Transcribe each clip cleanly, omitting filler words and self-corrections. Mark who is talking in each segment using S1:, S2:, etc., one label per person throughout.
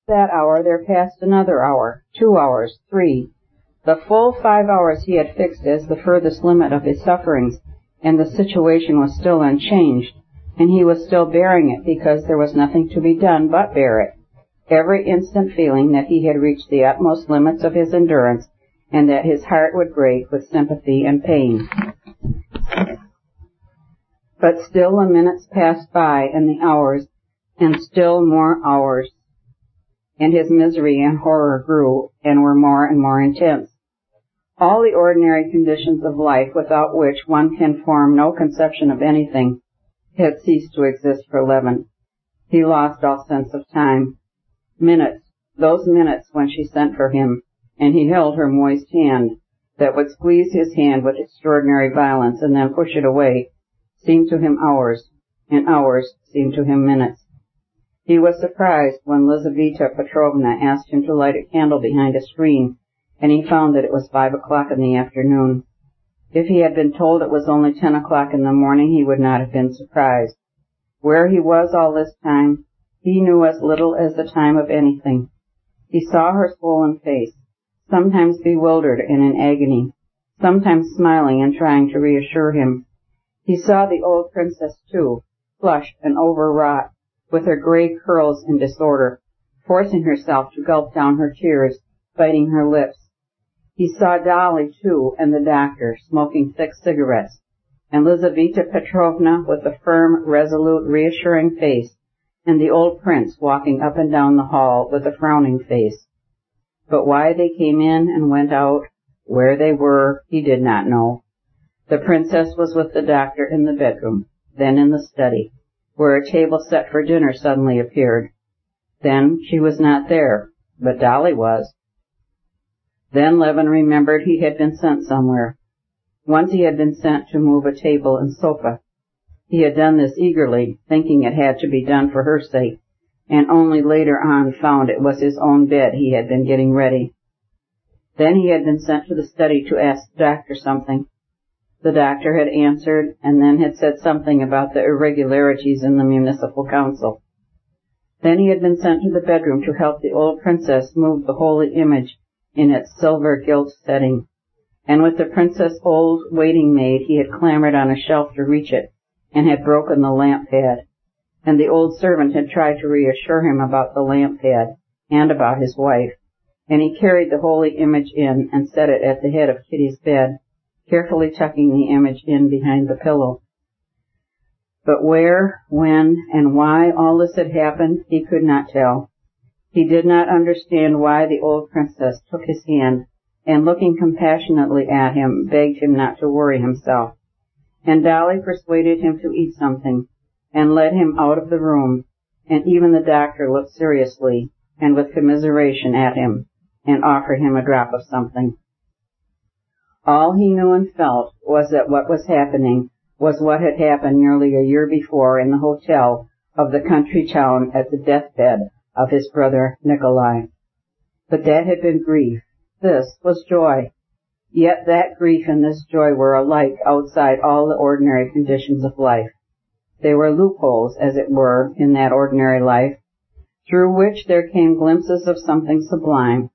S1: That hour there passed another hour, 2 hours, 3. The full 5 hours he had fixed as the furthest limit of his sufferings, and the situation was still unchanged, and he was still bearing it because there was nothing to be done but bear it, every instant feeling that he had reached the utmost limits of his endurance, and that his heart would break with sympathy and pain. But still the minutes passed by, and the hours, and still more hours, and his misery and horror grew and were more and more intense. All the ordinary conditions of life, without which one can form no conception of anything, had ceased to exist for Levin. He lost all sense of time. Minutes, those minutes when she sent for him, and he held her moist hand, that would squeeze his hand with extraordinary violence and then push it away, seemed to him hours, and hours seemed to him minutes. He was surprised when Lizaveta Petrovna asked him to light a candle behind a screen, and he found that it was 5 o'clock in the afternoon. If he had been told it was only 10 o'clock in the morning, he would not have been surprised. Where he was all this time, he knew as little as the time of anything. He saw her swollen face, sometimes bewildered and in agony, sometimes smiling and trying to reassure him. He saw the old princess, too, flushed and overwrought, with her gray curls in disorder, forcing herself to gulp down her tears, biting her lips. He saw Dolly, too, and the doctor, smoking thick cigarettes, and Lizaveta Petrovna with a firm, resolute, reassuring face, and the old prince walking up and down the hall with a frowning face. But why they came in and went out, where they were, he did not know. The princess was with the doctor in the bedroom, then in the study, where a table set for dinner suddenly appeared. Then she was not there, but Dolly was. Then Levin remembered he had been sent somewhere. Once he had been sent to move a table and sofa. He had done this eagerly, thinking it had to be done for her sake, and only later on found it was his own bed he had been getting ready. Then he had been sent to the study to ask the doctor something. The doctor had answered, and then had said something about the irregularities in the municipal council. Then he had been sent to the bedroom to help the old princess move the holy image in its silver gilt setting, and with the princess' old waiting maid he had clambered on a shelf to reach it, and had broken the lamp pad, and the old servant had tried to reassure him about the lamp pad, and about his wife, and he carried the holy image in and set it at the head of Kitty's bed, carefully tucking the image in behind the pillow. But where, when, and why all this had happened, he could not tell. He did not understand why the old princess took his hand, and looking compassionately at him, begged him not to worry himself. And Dolly persuaded him to eat something, and led him out of the room, and even the doctor looked seriously, and with commiseration at him, and offered him a drop of something. All he knew and felt was that what was happening was what had happened nearly a year before in the hotel of the country town at the deathbed of his brother Nikolai. But that had been grief. This was joy. Yet that grief and this joy were alike outside all the ordinary conditions of life. They were loopholes, as it were, in that ordinary life, through which there came glimpses of something sublime.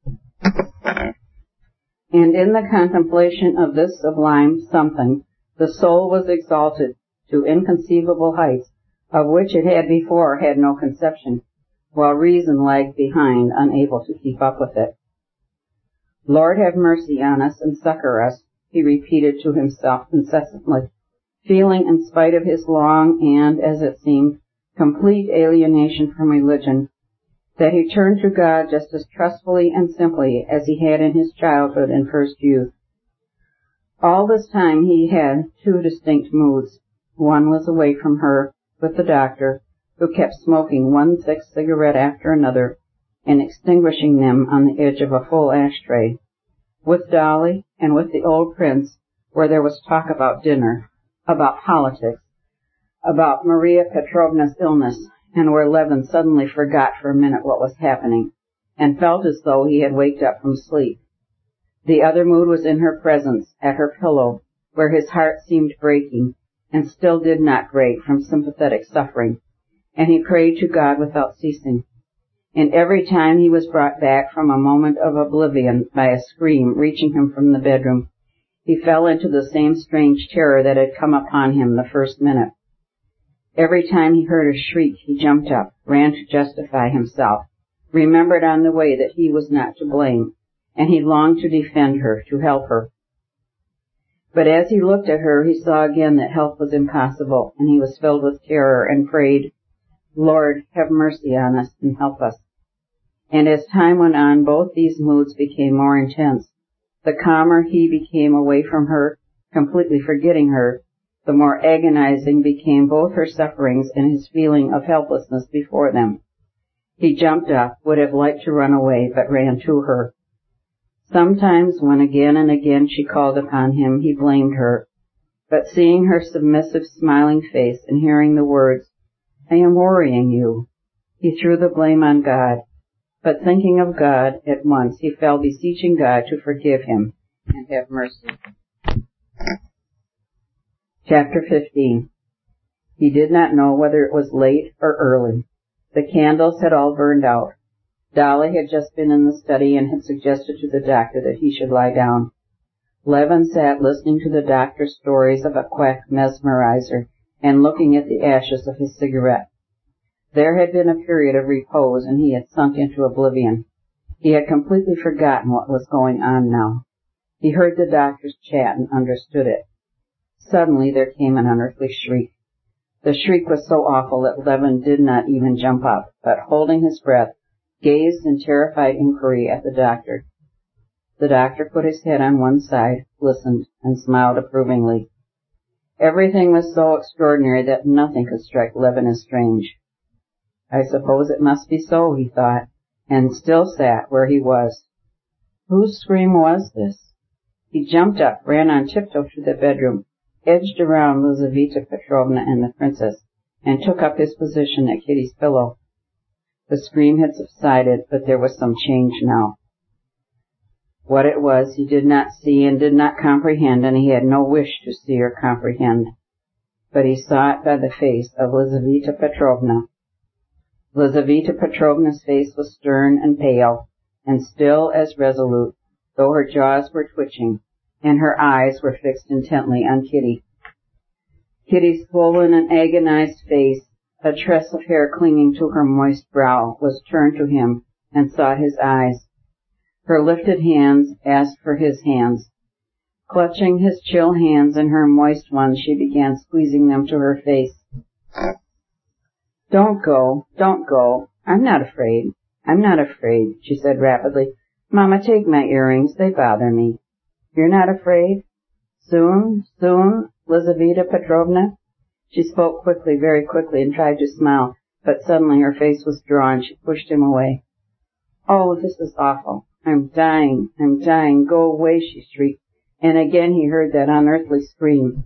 S1: And in the contemplation of this sublime something, the soul was exalted to inconceivable heights, of which it had before had no conception, while reason lagged behind, unable to keep up with it. Lord, have mercy on us and succor us, he repeated to himself incessantly, feeling, in spite of his long and, as it seemed, complete alienation from religion, that he turned to God just as trustfully and simply as he had in his childhood and first youth. All this time he had 2 distinct moods. One was away from her, with the doctor, who kept smoking one thick cigarette after another, and extinguishing them on the edge of a full ashtray, with Dolly, and with the old prince, where there was talk about dinner, about politics, about Maria Petrovna's illness, and where Levin suddenly forgot for a minute what was happening, and felt as though he had waked up from sleep. The other mood was in her presence, at her pillow, where his heart seemed breaking, and still did not break from sympathetic suffering, and he prayed to God without ceasing. And every time he was brought back from a moment of oblivion by a scream reaching him from the bedroom, he fell into the same strange terror that had come upon him the first minute. Every time he heard a shriek, he jumped up, ran to justify himself, remembered on the way that he was not to blame, and he longed to defend her, to help her. But as he looked at her, he saw again that help was impossible, and he was filled with terror and prayed, "Lord, have mercy on us and help us." And as time went on, both these moods became more intense. The calmer he became away from her, completely forgetting her, the more agonizing became both her sufferings and his feeling of helplessness before them. He jumped up, would have liked to run away, but ran to her. Sometimes, when again and again she called upon him, he blamed her. But seeing her submissive, smiling face and hearing the words, "I am worrying you," he threw the blame on God. But thinking of God, at once he fell beseeching God to forgive him and have mercy. Chapter 15. He did not know whether it was late or early. The candles had all burned out. Dolly had just been in the study and had suggested to the doctor that he should lie down. Levin sat listening to the doctor's stories of a quack mesmerizer and looking at the ashes of his cigarette. There had been a period of repose, and he had sunk into oblivion. He had completely forgotten what was going on now. He heard the doctor's chat and understood it. Suddenly there came an unearthly shriek. The shriek was so awful that Levin did not even jump up, but holding his breath, gazed in terrified inquiry at the doctor. The doctor put his head on one side, listened, and smiled approvingly. Everything was so extraordinary that nothing could strike Levin as strange. I suppose it must be so, he thought, and still sat where he was. Whose scream was this? He jumped up, ran on tiptoe to the bedroom, edged around Lizaveta Petrovna and the princess, and took up his position at Kitty's pillow. The scream had subsided, but there was some change now. What it was he did not see and did not comprehend, and he had no wish to see or comprehend. But he saw it by the face of Lizaveta Petrovna. Lizaveta Petrovna's face was stern and pale, and still as resolute, though her jaws were twitching, and her eyes were fixed intently on Kitty. Kitty's swollen and agonized face, a tress of hair clinging to her moist brow, was turned to him and sought his eyes. Her lifted hands asked for his hands. Clutching his chill hands in her moist ones, she began squeezing them to her face. Don't go, I'm not afraid, she said rapidly. Mama, take my earrings, they bother me. You're not afraid? Soon, Lizaveta Petrovna? She spoke quickly, very quickly, and tried to smile, but suddenly her face was drawn. She pushed him away. Oh, this is awful. I'm dying, go away, she shrieked, and again he heard that unearthly scream.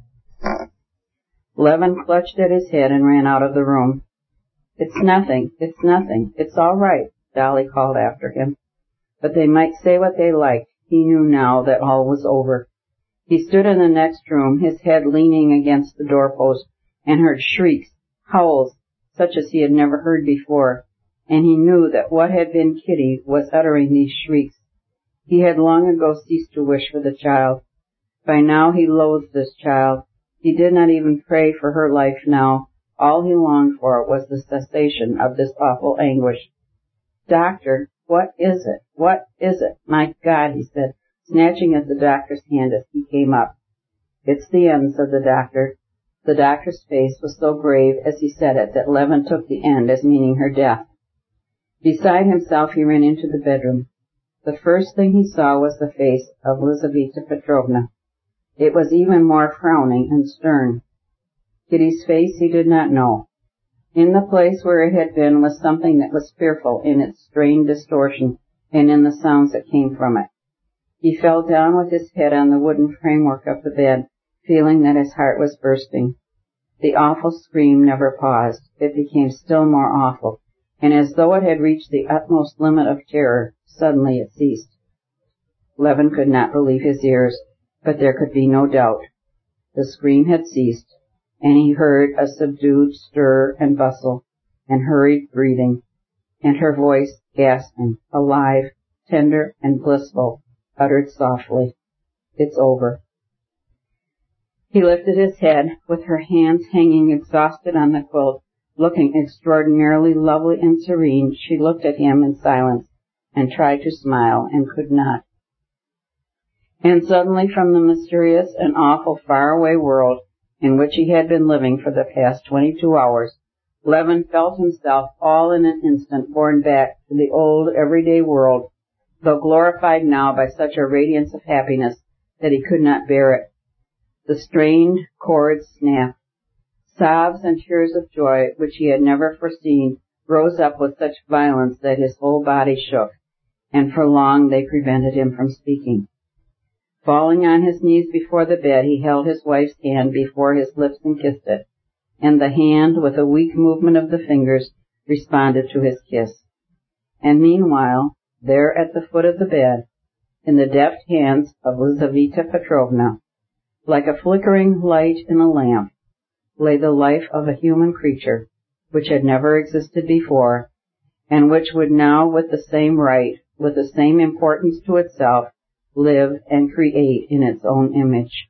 S1: Levin clutched at his head and ran out of the room. It's nothing, it's all right, Dolly called after him. But they might say what they liked. He knew now that all was over. He stood in the next room, his head leaning against the doorpost, and heard shrieks, howls, such as he had never heard before, and he knew that what had been Kitty was uttering these shrieks. He had long ago ceased to wish for the child. By now he loathed this child. He did not even pray for her life now. All he longed for was the cessation of this awful anguish. Doctor, what is it? What is it? My God, he said, snatching at the doctor's hand as he came up. It's the end, said the doctor. The doctor's face was so grave as he said it that Levin took the end as meaning her death. Beside himself, he ran into the bedroom. The first thing he saw was the face of Lizaveta Petrovna. It was even more frowning and stern. Kitty's face he did not know. In the place where it had been was something that was fearful in its strained distortion and in the sounds that came from it. He fell down with his head on the wooden framework of the bed, feeling that his heart was bursting. The awful scream never paused. It became still more awful, and as though it had reached the utmost limit of terror, suddenly it ceased. Levin could not believe his ears, but there could be no doubt. The scream had ceased, and he heard a subdued stir and bustle and hurried breathing, and her voice, gasping, alive, tender, and blissful, uttered softly, "It's over." He lifted his head, with her hands hanging exhausted on the quilt, looking extraordinarily lovely and serene. She looked at him in silence and tried to smile and could not. And suddenly from the mysterious and awful faraway world in which he had been living for the past 22 hours, Levin felt himself all in an instant borne back to the old everyday world, though glorified now by such a radiance of happiness that he could not bear it. The strained cords snapped. Sobs and tears of joy, which he had never foreseen, rose up with such violence that his whole body shook, and for long they prevented him from speaking. Falling on his knees before the bed, he held his wife's hand before his lips and kissed it, and the hand, with a weak movement of the fingers, responded to his kiss. And meanwhile, there at the foot of the bed, in the deft hands of Lizaveta Petrovna, like a flickering light in a lamp, lay the life of a human creature which had never existed before, and which would now, with the same right, with the same importance to itself, live and create in its own image.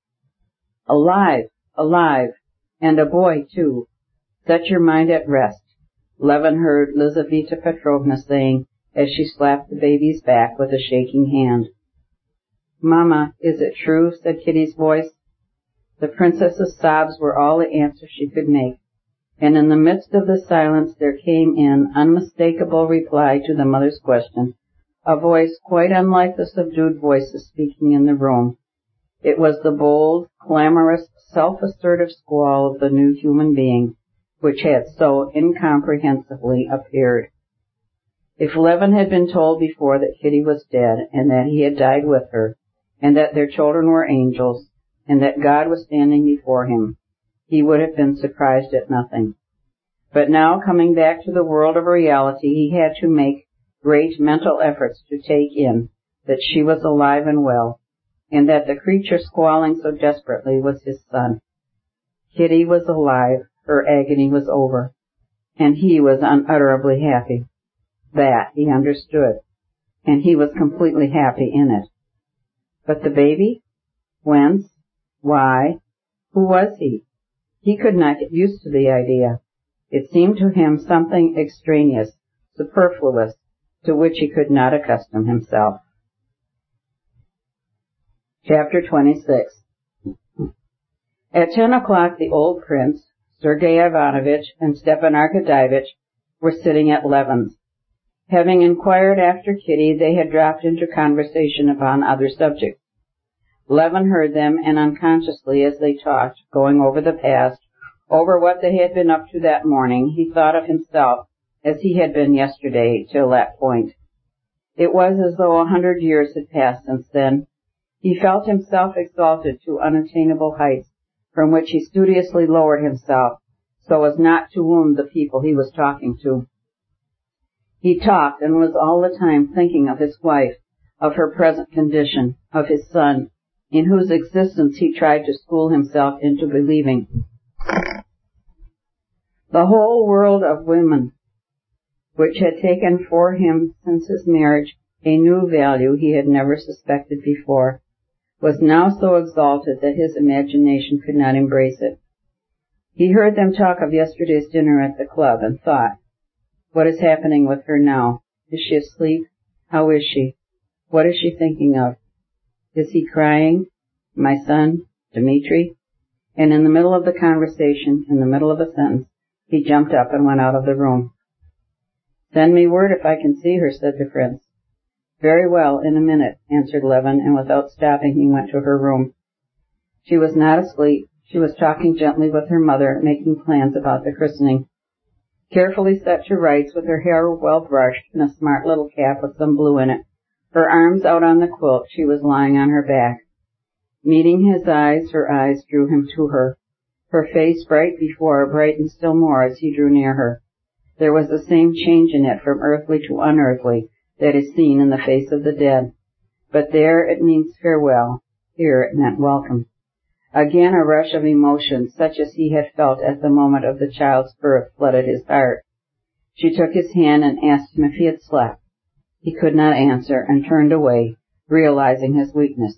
S1: Alive, alive, and a boy too. Set your mind at rest, Levin heard Lizaveta Petrovna saying as she slapped the baby's back with a shaking hand. "Mama, is it true?" said Kitty's voice. The princess's sobs were all the answer she could make, and in the midst of the silence there came in unmistakable reply to the mother's question, a voice quite unlike the subdued voices speaking in the room. It was the bold, clamorous, self-assertive squall of the new human being, which had so incomprehensibly appeared. If Levin had been told before that Kitty was dead, and that he had died with her, and that their children were angels, and that God was standing before him, he would have been surprised at nothing. But now, coming back to the world of reality, he had to make great mental efforts to take in that she was alive and well, and that the creature squalling so desperately was his son. Kitty was alive, her agony was over, and he was unutterably happy. That he understood, and he was completely happy in it. But the baby? Whence? Why? Who was he? He could not get used to the idea. It seemed to him something extraneous, superfluous, to which he could not accustom himself. Chapter 26. At 10 o'clock the old prince, Sergei Ivanovich, and Stepan Arkadyevitch were sitting at Levin's. Having inquired after Kitty, they had dropped into conversation upon other subjects. Levin heard them, and unconsciously, as they talked, going over the past, over what they had been up to that morning, he thought of himself as he had been yesterday till that point. It was as though 100 years had passed since then. He felt himself exalted to unattainable heights, from which he studiously lowered himself, so as not to wound the people he was talking to. He talked and was all the time thinking of his wife, of her present condition, of his son, in whose existence he tried to school himself into believing. The whole world of women, which had taken for him since his marriage a new value he had never suspected before, was now so exalted that his imagination could not embrace it. He heard them talk of yesterday's dinner at the club and thought, what is happening with her now? Is she asleep? How is she? What is she thinking of? Is he crying? My son, Dmitri? And in the middle of the conversation, in the middle of a sentence, he jumped up and went out of the room. Send me word if I can see her, said the prince. Very well, in a minute, answered Levin, and without stopping he went to her room. She was not asleep. She was talking gently with her mother, making plans about the christening. Carefully set to rights, with her hair well brushed and a smart little cap with some blue in it, her arms out on the quilt, she was lying on her back. Meeting his eyes, her eyes drew him to her. Her face, bright before, brightened still more as he drew near her. There was the same change in it from earthly to unearthly that is seen in the face of the dead. But there it means farewell. Here it meant welcome. Again a rush of emotion, such as he had felt at the moment of the child's birth, flooded his heart. She took his hand and asked him if he had slept. He could not answer and turned away, realizing his weakness.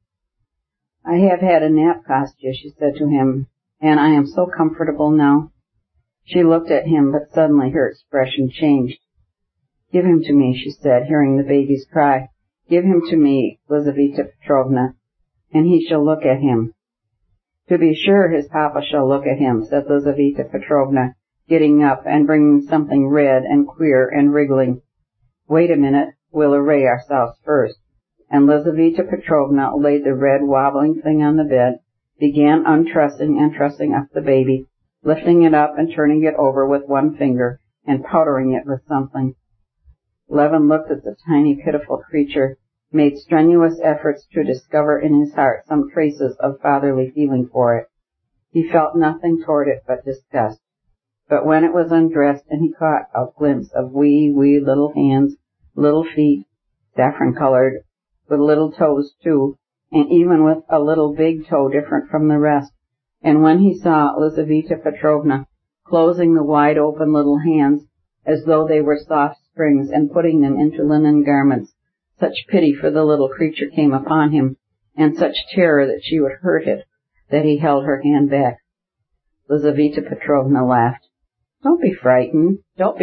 S1: "I have had a nap, Kostya," she said to him, "and I am so comfortable now." She looked at him, but suddenly her expression changed. "Give him to me," she said, hearing the baby's cry. "Give him to me, Lizaveta Petrovna, and he shall look at him." "To be sure his papa shall look at him," said Lizaveta Petrovna, getting up and bringing something red and queer and wriggling. "Wait a minute, we'll array ourselves first." And Lizaveta Petrovna laid the red wobbling thing on the bed, began untrussing and trussing up the baby, lifting it up and turning it over with one finger and powdering it with something. Levin looked at the tiny, pitiful creature, made strenuous efforts to discover in his heart some traces of fatherly feeling for it. He felt nothing toward it but disgust. But when it was undressed and he caught a glimpse of wee little hands, little feet, saffron-colored, with little toes too, and even with a little big toe different from the rest, and when he saw Lizaveta Petrovna closing the wide-open little hands as though they were soft springs and putting them into linen garments, such pity for the little creature came upon him, and such terror that she would hurt it, that he held her hand back. Lizaveta Petrovna laughed. Don't be frightened.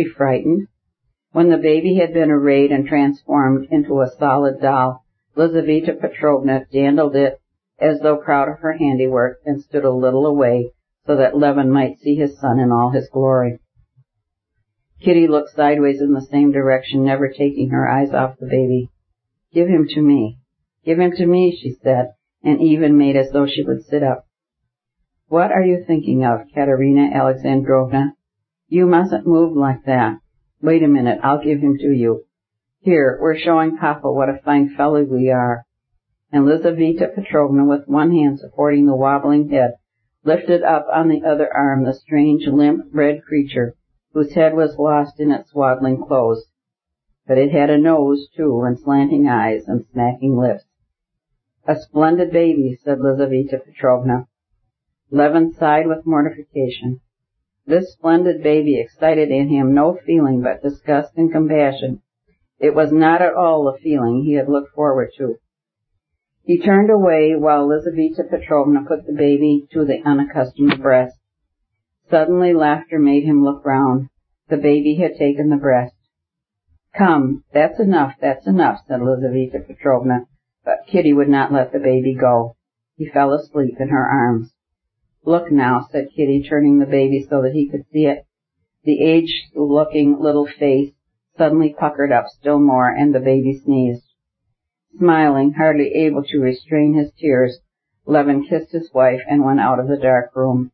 S1: When the baby had been arrayed and transformed into a solid doll, Lizaveta Petrovna dandled it as though proud of her handiwork and stood a little away so that Levin might see his son in all his glory. Kitty looked sideways in the same direction, never taking her eyes off the baby. "Give him to me, she said, and even made as though she would sit up. "What are you thinking of, Katerina Alexandrovna? You mustn't move like that. Wait a minute, I'll give him to you. Here, we're showing Papa what a fine fellow we are." And Lizaveta Petrovna, with one hand supporting the wobbling head, lifted up on the other arm the strange, limp, red creature, whose head was lost in its swaddling clothes. But it had a nose, too, and slanting eyes, and smacking lips. "A splendid baby," said Lizaveta Petrovna. Levin sighed with mortification. This splendid baby excited in him no feeling but disgust and compassion. It was not at all the feeling he had looked forward to. He turned away while Lizaveta Petrovna put the baby to the unaccustomed breast. Suddenly laughter made him look round. The baby had taken the breast. "Come, that's enough, said Lizaveta Petrovna, but Kitty would not let the baby go. He fell asleep in her arms. "Look now," said Kitty, turning the baby so that he could see it. The aged-looking little face suddenly puckered up still more, and the baby sneezed. Smiling, hardly able to restrain his tears, Levin kissed his wife and went out of the dark room.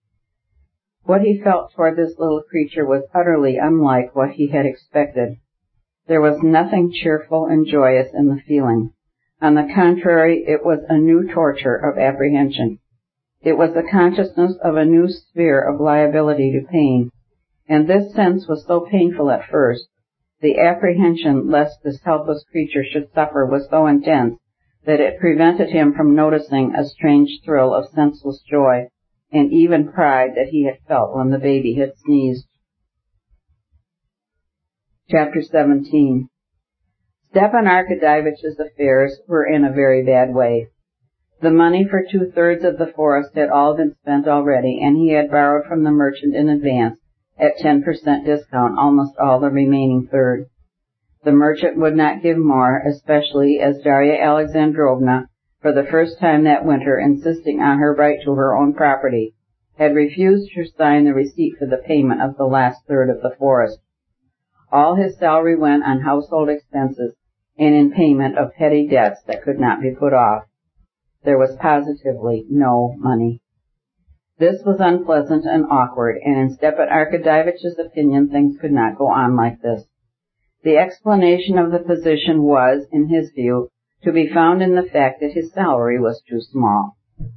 S1: What he felt toward this little creature was utterly unlike what he had expected. There was nothing cheerful and joyous in the feeling. On the contrary, it was a new torture of apprehension. It was the consciousness of a new sphere of liability to pain, and this sense was so painful at first, the apprehension lest this helpless creature should suffer was so intense, that it prevented him from noticing a strange thrill of senseless joy, and even pride that he had felt when the baby had sneezed. Chapter 17. Stepan Arkadyevitch's affairs were in a very bad way. The money for 2/3 of the forest had all been spent already, and he had borrowed from the merchant in advance, at 10% discount, almost all the remaining third. The merchant would not give more, especially as Darya Alexandrovna, for the first time that winter insisting on her right to her own property, had refused to sign the receipt for the payment of the last third of the forest. All his salary went on household expenses and in payment of petty debts that could not be put off. There was positively no money. This was unpleasant and awkward, and in Stepan Arkadyevitch's opinion things could not go on like this. The explanation of the position was, in his view, to be found in the fact that his salary was too small.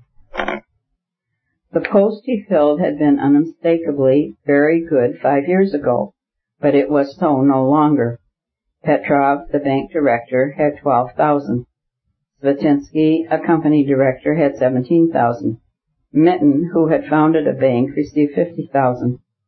S1: The post he filled had been unmistakably very good 5 years ago, but it was so no longer. Petrov, the bank director, had 12,000. Svetinsky, a company director, had 17,000. Mitten, who had founded a bank, received 50,000.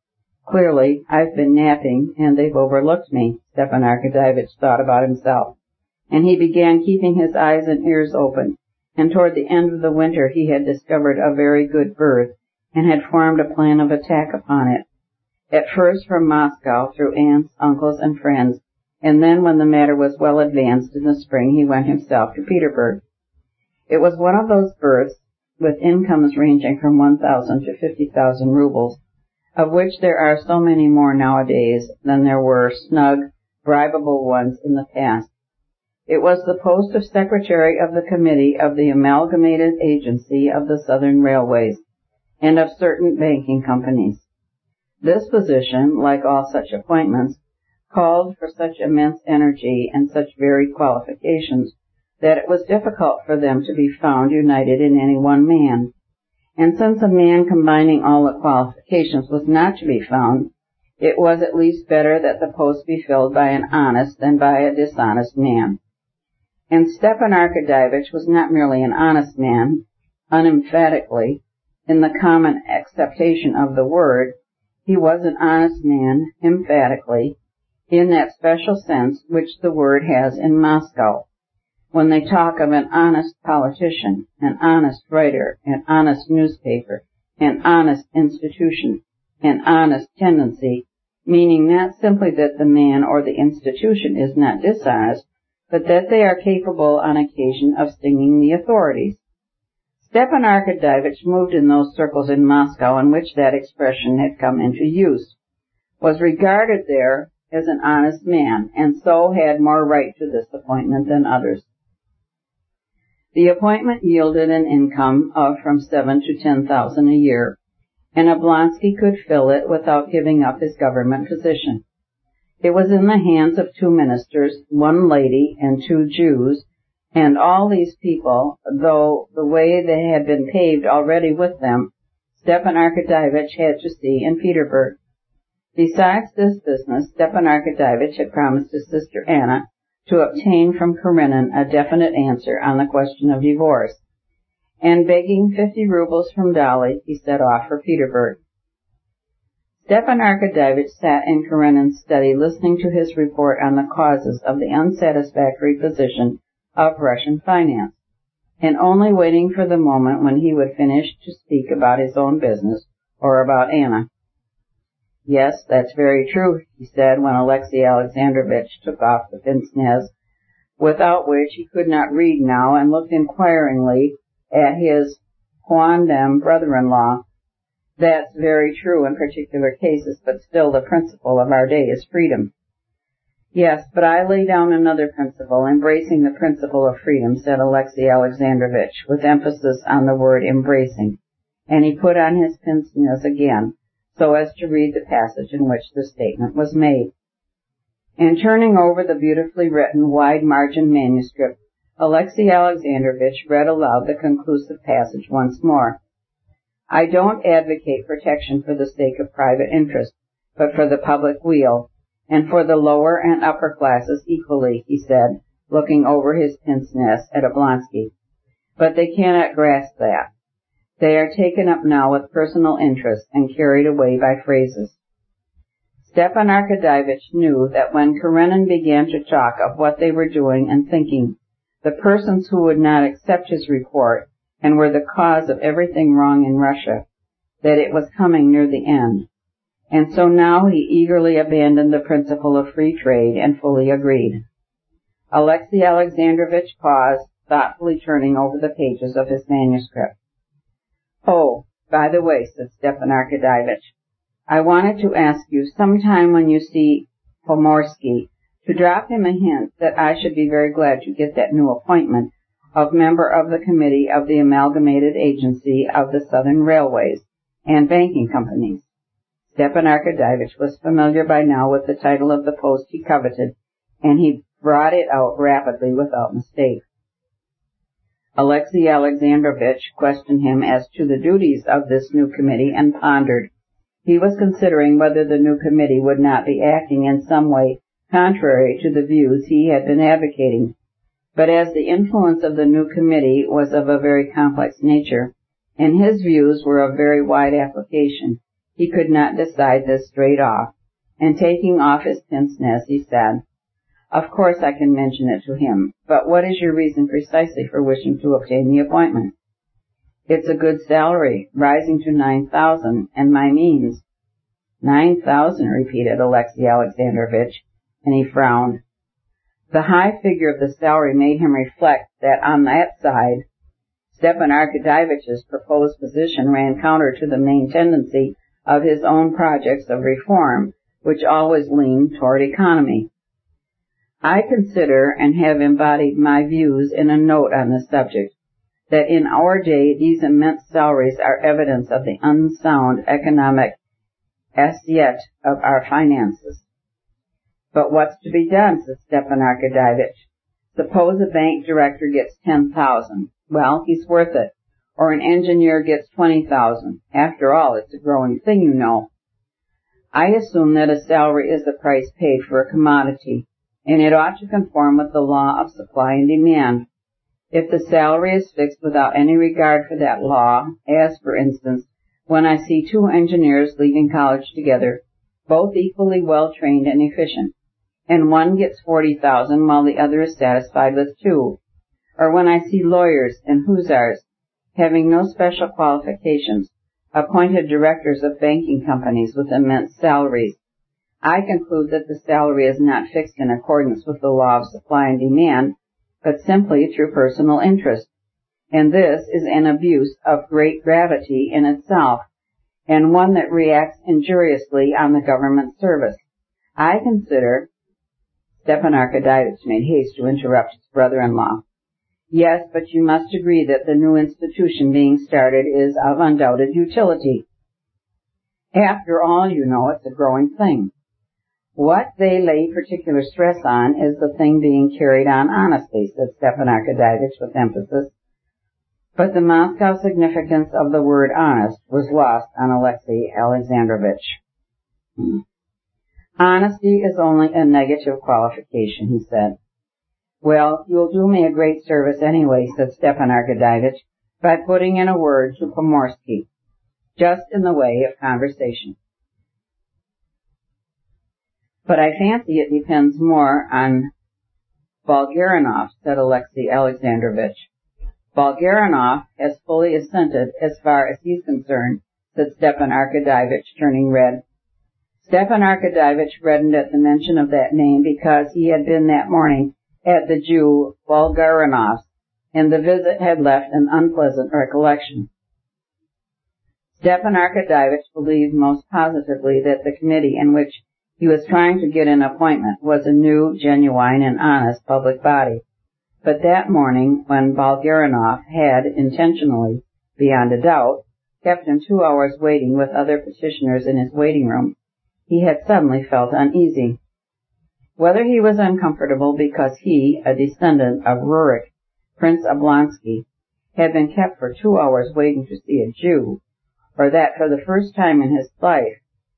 S1: Clearly, I've been napping, and they've overlooked me, Stepan Arkadyevich thought about himself, and he began keeping his eyes and ears open, and toward the end of the winter he had discovered a very good berth, and had formed a plan of attack upon it. At first from Moscow, through aunts, uncles, and friends, and then when the matter was well advanced in the spring, he went himself to Petersburg. It was one of those berths, with incomes ranging from 1,000 to 50,000 rubles, of which there are so many more nowadays than there were snug, bribable ones in the past. It was the post of Secretary of the Committee of the Amalgamated Agency of the Southern Railways, and of certain banking companies. This position, like all such appointments, called for such immense energy and such varied qualifications that it was difficult for them to be found united in any one man. And since a man combining all the qualifications was not to be found, it was at least better that the post be filled by an honest than by a dishonest man. And Stepan Arkadyevich was not merely an honest man, unemphatically, in the common acceptation of the word. He was an honest man, emphatically, in that special sense which the word has in Moscow, when they talk of an honest politician, an honest writer, an honest newspaper, an honest institution, an honest tendency, meaning not simply that the man or the institution is not dishonest, but that they are capable on occasion of stinging the authorities. Stepan Arkadyevich moved in those circles in Moscow in which that expression had come into use, was regarded there as an honest man, and so had more right to this appointment than others. The appointment yielded an income of from 7,000 to 10,000 a year, and Oblonsky could fill it without giving up his government position. It was in the hands of 2 ministers, 1 lady, and 2 Jews, and all these people, though the way they had been paved already with them, Stepan Arkadyevich had to see in Petersburg. Besides this business, Stepan Arkadyevich had promised his sister Anna to obtain from Karenin a definite answer on the question of divorce, and begging 50 rubles from Dolly, he set off for Petersburg. Stepan Arkadyevich sat in Karenin's study listening to his report on the causes of the unsatisfactory position of Russian finance, and only waiting for the moment when he would finish to speak about his own business or about Anna. Yes, that's very true, he said when Alexey Alexandrovich took off the pince-nez, without which he could not read now, and looked inquiringly at his quondam brother-in-law. That's very true in particular cases, but still the principle of our day is freedom. Yes, but I lay down another principle, embracing the principle of freedom, said Alexey Alexandrovich, with emphasis on the word embracing, and he put on his pince-nez again, so as to read the passage in which the statement was made. And turning over the beautifully written, wide-margined manuscript, Alexey Alexandrovich read aloud the conclusive passage once more. I don't advocate protection for the sake of private interest, but for the public weal, and for the lower and upper classes equally, he said, looking over his pince-nez at Oblonsky. But they cannot grasp that. They are taken up now with personal interest and carried away by phrases. Stepan Arkadyevich knew that when Karenin began to talk of what they were doing and thinking, the persons who would not accept his report and were the cause of everything wrong in Russia, that it was coming near the end. And so now he eagerly abandoned the principle of free trade and fully agreed. Alexey Alexandrovich paused, thoughtfully turning over the pages of his manuscript. Oh, by the way, said Stepan Arkadyevich, I wanted to ask you sometime when you see Pomorsky to drop him a hint that I should be very glad to get that new appointment of member of the Committee of the Amalgamated Agency of the Southern Railways and Banking Companies. Stepan Arkadyevich was familiar by now with the title of the post he coveted, and he brought it out rapidly without mistake. Alexey Alexandrovich questioned him as to the duties of this new committee and pondered. He was considering whether the new committee would not be acting in some way contrary to the views he had been advocating. But as the influence of the new committee was of a very complex nature, and his views were of very wide application, He could not decide this straight off, and taking off his pince-nez, he said, "Of course I can mention it to him, but what is your reason precisely for wishing to obtain the appointment?" "It's a good salary, rising to 9,000, and my means." 9,000, repeated Alexey Alexandrovitch, and he frowned. The high figure of the salary made him reflect that on that side, Stepan Arkadyevitch's proposed position ran counter to the main tendency of his own projects of reform, which always leaned toward economy. "I consider, and have embodied my views in a note on the subject, that in our day these immense salaries are evidence of the unsound economic assiette of our finances." "But what's to be done?" said Stepan Arkadyevitch. "Suppose a bank director gets 10,000. Well, he's worth it. Or an engineer gets 20,000. After all, it's a growing thing, you know." "I assume that a salary is the price paid for a commodity, and it ought to conform with the law of supply and demand. If the salary is fixed without any regard for that law, as, for instance, when I see two engineers leaving college together, both equally well trained and efficient, and one gets 40,000 while the other is satisfied with 2, or when I see lawyers and hussars, having no special qualifications, appointed directors of banking companies with immense salaries, I conclude that the salary is not fixed in accordance with the law of supply and demand, but simply through personal interest. And this is an abuse of great gravity in itself, and one that reacts injuriously on the government service. I consider—" Stepan Arkadyevitch made haste to interrupt his brother-in-law. "Yes, but you must agree that the new institution being started is of undoubted utility. After all, you know, it's a growing thing. What they lay particular stress on is the thing being carried on honestly," said Stepan Arkadyevitch with emphasis. But the Moscow significance of the word honest was lost on Alexey Alexandrovitch. "Honesty is only a negative qualification," he said. "Well, you'll do me a great service anyway," said Stepan Arkadyevitch, "by putting in a word to Pomorsky, just in the way of conversation." "But I fancy it depends more on Bulgarinov," said Alexey Alexandrovitch. "Bulgarinov has fully assented as far as he's concerned," said Stepan Arkadyevitch, turning red. Stepan Arkadyevitch reddened at the mention of that name because he had been that morning at the Jew Bulgarinov's, and the visit had left an unpleasant recollection. Stepan Arkadyevitch believed most positively that the committee in which he was trying to get an appointment was a new, genuine, and honest public body. But that morning, when Bulgarinov had intentionally, beyond a doubt, kept him 2 hours waiting with other petitioners in his waiting room, he had suddenly felt uneasy. Whether he was uncomfortable because he, a descendant of Rurik, Prince Oblonsky, had been kept for 2 hours waiting to see a Jew, or that for the first time in his life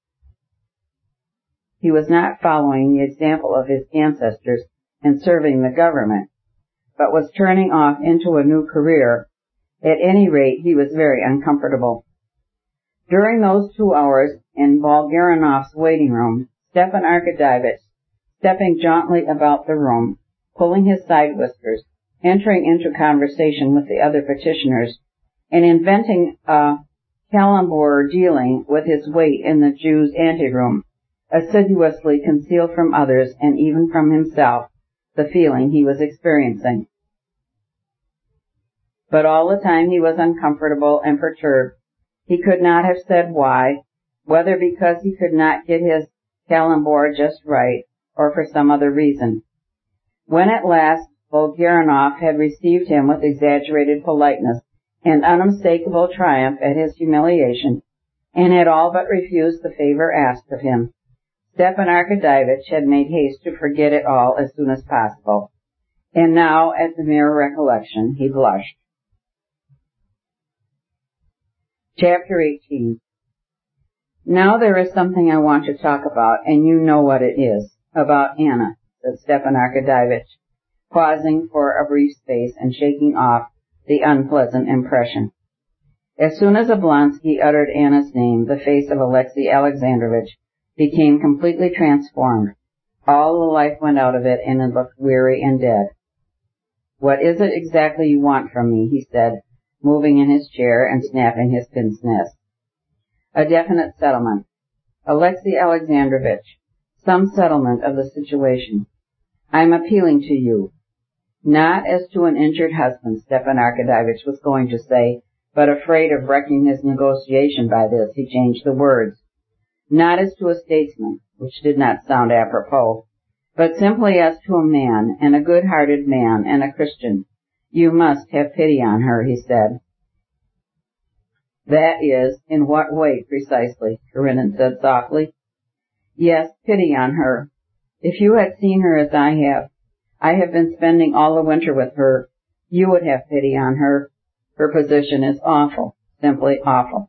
S1: he was not following the example of his ancestors and serving the government, but was turning off into a new career, at any rate he was very uncomfortable. During those 2 hours in Bulgarinov's waiting room, Stepan Arkadyevitch, stepping jauntily about the room, pulling his side whiskers, entering into conversation with the other petitioners, and inventing a calembour dealing with his weight in the Jew's anteroom, assiduously concealed from others and even from himself the feeling he was experiencing. But all the time he was uncomfortable and perturbed. He could not have said why, whether because he could not get his calembour just right, or for some other reason. When at last Bulgarinov had received him with exaggerated politeness and unmistakable triumph at his humiliation, and had all but refused the favor asked of him, Stepan Arkadyevitch had made haste to forget it all as soon as possible, and now, at the mere recollection, he blushed. Chapter 18. "Now there is something I want to talk about, and you know what it is. About Anna," said Stepan Arkadyevitch, pausing for a brief space and shaking off the unpleasant impression. As soon as Oblonsky uttered Anna's name, the face of Alexey Alexandrovich became completely transformed. All the life went out of it, and it looked weary and dead. "What is it exactly you want from me?" he said, moving in his chair and snapping his pince nez. "A definite settlement. Alexey Alexandrovich, some settlement of the situation. I'm appealing to you. Not as to an injured husband," Stepan Arkadyevitch was going to say, but afraid of wrecking his negotiation by this, he changed the words. "Not as to a statesman," which did not sound apropos, "but simply as to a man, and a good-hearted man, and a Christian. You must have pity on her," he said. "That is, in what way precisely?" Karenin said softly. "Yes, pity on her. If you had seen her as I have been spending all the winter with her, you would have pity on her. Her position is awful, simply awful."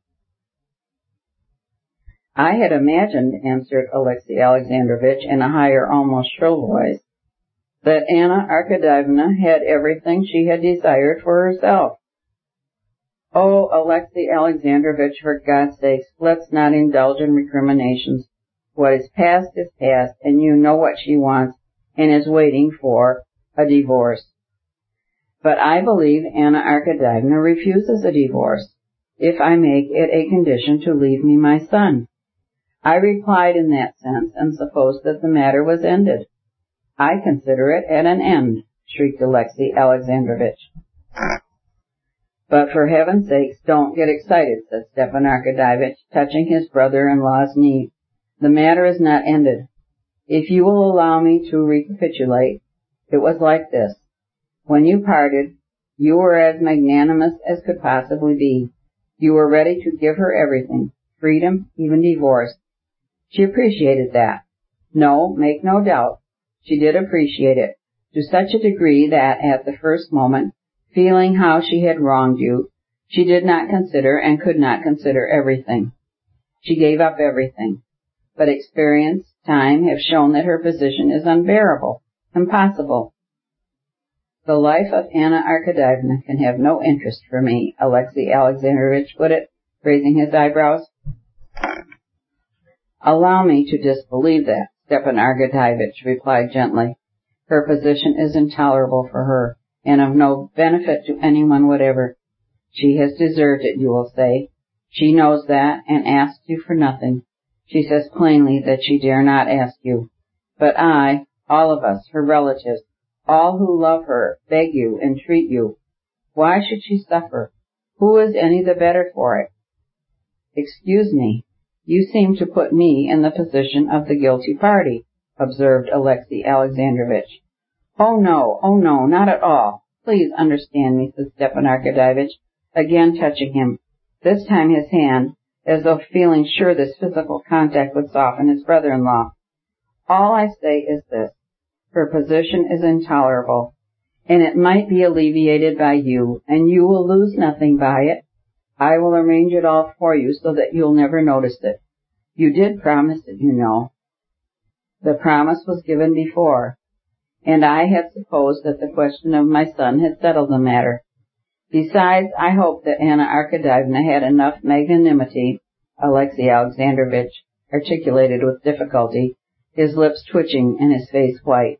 S1: "I had imagined," answered Alexey Alexandrovich in a higher, almost shrill voice, "that Anna Arkadyevna had everything she had desired for herself." "Oh, Alexey Alexandrovich, for God's sake, let's not indulge in recriminations. What is past, and you know what she wants and is waiting for, a divorce." "But I believe Anna Arkadyevna refuses a divorce, if I make it a condition to leave me my son." I replied in that sense, and supposed that the matter was ended. "I consider it at an end," shrieked Alexey Alexandrovich. "But for heaven's sake, don't get excited," said Stepan Arkadyevitch, touching his brother-in-law's knee. "The matter is not ended. If you will allow me to recapitulate, it was like this. When you parted, you were as magnanimous as could possibly be. You were ready to give her everything, freedom, even divorce. She appreciated that. No, make no doubt, she did appreciate it, to such a degree that at the first moment, feeling how she had wronged you, she did not consider and could not consider everything. She gave up everything. But experience, time, have shown that her position is unbearable, impossible." "The life of Anna Arkadyevna can have no interest for me," Alexey Alexandrovich put it, raising his eyebrows. "Allow me to disbelieve that," Stepan Arkadyevitch replied gently. "Her position is intolerable for her, and of no benefit to anyone whatever. She has deserved it, you will say. She knows that, and asks you for nothing. She says plainly that she dare not ask you. But I, all of us, her relatives, all who love her, beg you, entreat you. Why should she suffer? Who is any the better for it?" "Excuse me, you seem to put me in the position of the guilty party," observed Alexey Alexandrovich. Oh no, not at all. Please understand me," said Stepan Arkadyevitch, again touching him, this time his hand, as though feeling sure this physical contact would soften his brother-in-law. "All I say is this. Her position is intolerable, and it might be alleviated by you, and you will lose nothing by it. I will arrange it all for you so that you'll never notice it. You did promise it, you know." "The promise was given before, and I had supposed that the question of my son had settled the matter. Besides, I hoped that Anna Arkadyevna had enough magnanimity," Alexey Alexandrovich articulated with difficulty, his lips twitching and his face white.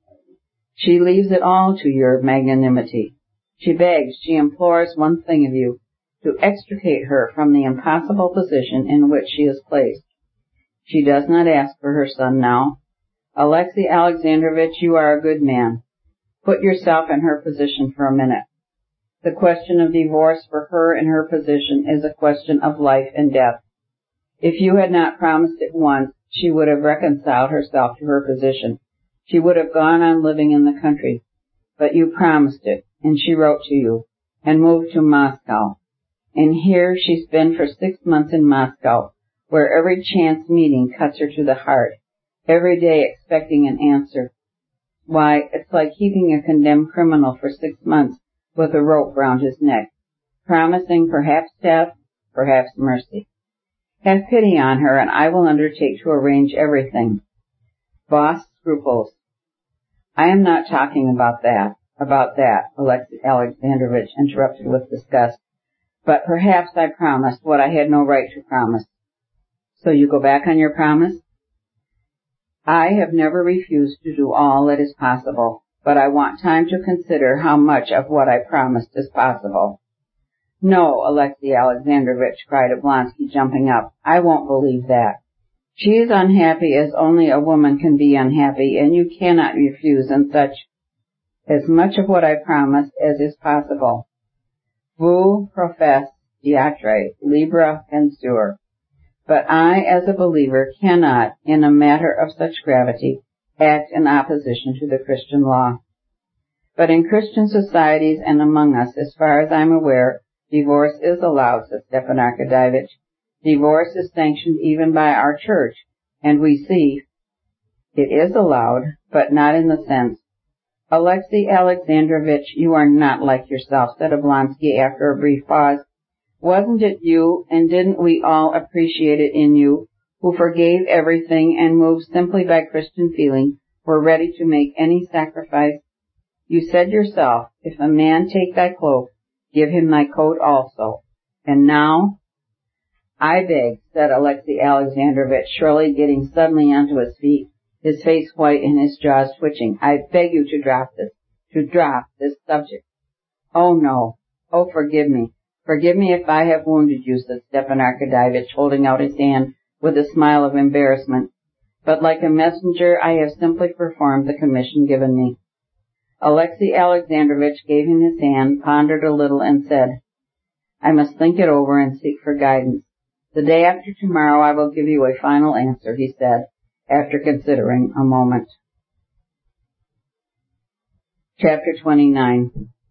S1: "She leaves it all to your magnanimity. She begs, she implores one thing of you, to extricate her from the impossible position in which she is placed. She does not ask for her son now. Alexey Alexandrovich, you are a good man. Put yourself in her position for a minute. The question of divorce for her in her position is a question of life and death. If you had not promised it once, she would have reconciled herself to her position. She would have gone on living in the country. But you promised it, and she wrote to you, and moved to Moscow. And here she's been for 6 months in Moscow, where every chance meeting cuts her to the heart, every day expecting an answer. Why, it's like keeping a condemned criminal for 6 months with a rope round his neck, promising perhaps death, perhaps mercy. Have pity on her, and I will undertake to arrange everything. Boss scruples. I am not talking about that, Alexey Alexandrovich interrupted with disgust. But perhaps I promised what I had no right to promise. So you go back on your promise? I have never refused to do all that is possible, but I want time to consider how much of what I promised is possible. No, Alexei Alexandrovich, cried Oblonsky, jumping up. I won't believe that. She is unhappy as only a woman can be unhappy, and you cannot refuse in such as much of what I promised as is possible. Vous professe diatre, libre penseur. But I, as a believer, cannot, in a matter of such gravity, act in opposition to the Christian law. But in Christian societies and among us, as far as I am aware, divorce is allowed, said Stepan Arkadyevitch. Divorce is sanctioned even by our church, and we see it is allowed, but not in the sense. Alexei Alexandrovich, you are not like yourself, said Oblonsky after a brief pause. Wasn't it you, and didn't we all appreciate it in you, who forgave everything and moved simply by Christian feeling, were ready to make any sacrifice? You said yourself, if a man take thy cloak, give him thy coat also. And now? I beg, said Alexei Alexandrovich, shrilly, getting suddenly onto his feet, his face white and his jaws twitching. I beg you to drop this subject. Oh, no. Oh, forgive me. Forgive me if I have wounded you, said Stepan Arkadyevitch, holding out his hand with a smile of embarrassment. But like a messenger, I have simply performed the commission given me. Alexei Alexandrovich gave him his hand, pondered a little, and said, I must think it over and seek for guidance. The day after tomorrow I will give you a final answer, he said, after considering a moment. Chapter 29.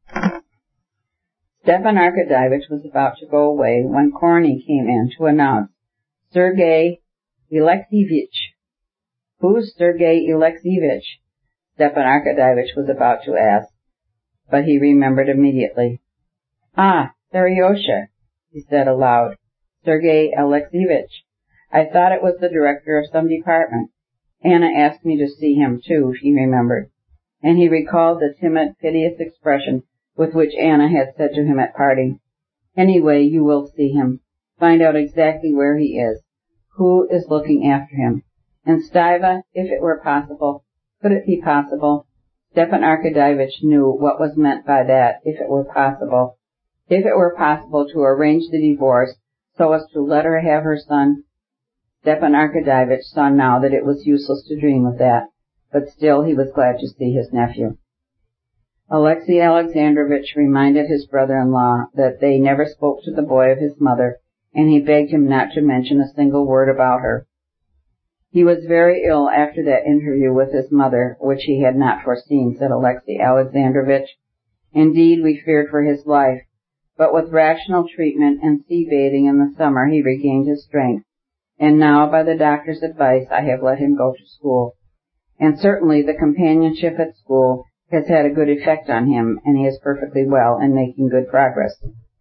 S1: Stepan Arkadyevitch was about to go away when Korney came in to announce, Sergei Alexievich. Who's Sergei Alexievich? Stepan Arkadyevitch was about to ask, but he remembered immediately. Ah, Seriosha, he said aloud. Sergei Alexievich. I thought it was the director of some department. Anna asked me to see him, too, he remembered. And he recalled the timid, piteous expression with which Anna had said to him at parting, Anyway, you will see him. Find out exactly where he is. Who is looking after him? And Stiva, if it were possible, could it be possible? Stepan Arkadyevitch knew what was meant by that, if it were possible. If it were possible to arrange the divorce so as to let her have her son. Stepan Arkadyevitch saw now that it was useless to dream of that, but still he was glad to see his nephew. Alexei Alexandrovich reminded his brother-in-law that they never spoke to the boy of his mother, and he begged him not to mention a single word about her. He was very ill after that interview with his mother, which he had not foreseen, said Alexei Alexandrovich. Indeed, we feared for his life, but with rational treatment and sea bathing in the summer he regained his strength, and now, by the doctor's advice, I have let him go to school. And certainly the companionship at school has had a good effect on him, and he is perfectly well and making good progress.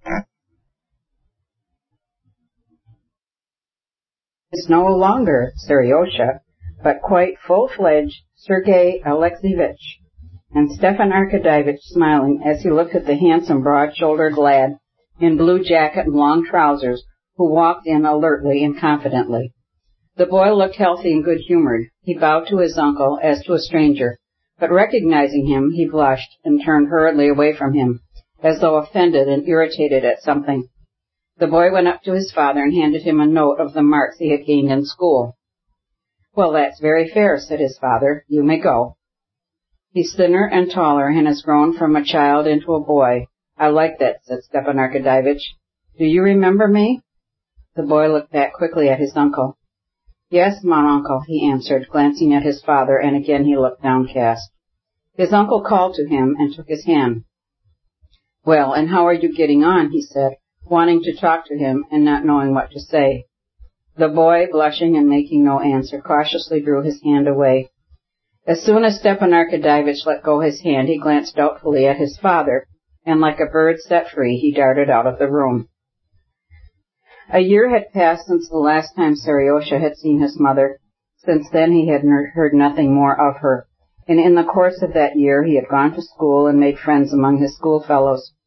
S1: It's no longer Seriosha, but quite full-fledged Sergei Alexievich. And Stepan Arkadyevitch, smiling as he looked at the handsome, broad-shouldered lad in blue jacket and long trousers who walked in alertly and confidently. The boy looked healthy and good-humored. He bowed to his uncle as to a stranger, but recognizing him, he blushed and turned hurriedly away from him, as though offended and irritated at something. The boy went up to his father and handed him a note of the marks he had gained in school. Well, that's very fair, said his father. You may go. He's thinner and taller and has grown from a child into a boy. I like that, said Stepan Arkadyevitch. Do you remember me? The boy looked back quickly at his uncle. Yes, mon uncle, he answered, glancing at his father, and again he looked downcast. His uncle called to him and took his hand. Well, and how are you getting on, he said, wanting to talk to him and not knowing what to say. The boy, blushing and making no answer, cautiously drew his hand away. As soon as Stepan Arkadyevitch let go his hand, he glanced doubtfully at his father, and like a bird set free, he darted out of the room. A year had passed since the last time Seriosha had seen his mother. Since then he had heard nothing more of her, and in the course of that year he had gone to school and made friends among his schoolfellows.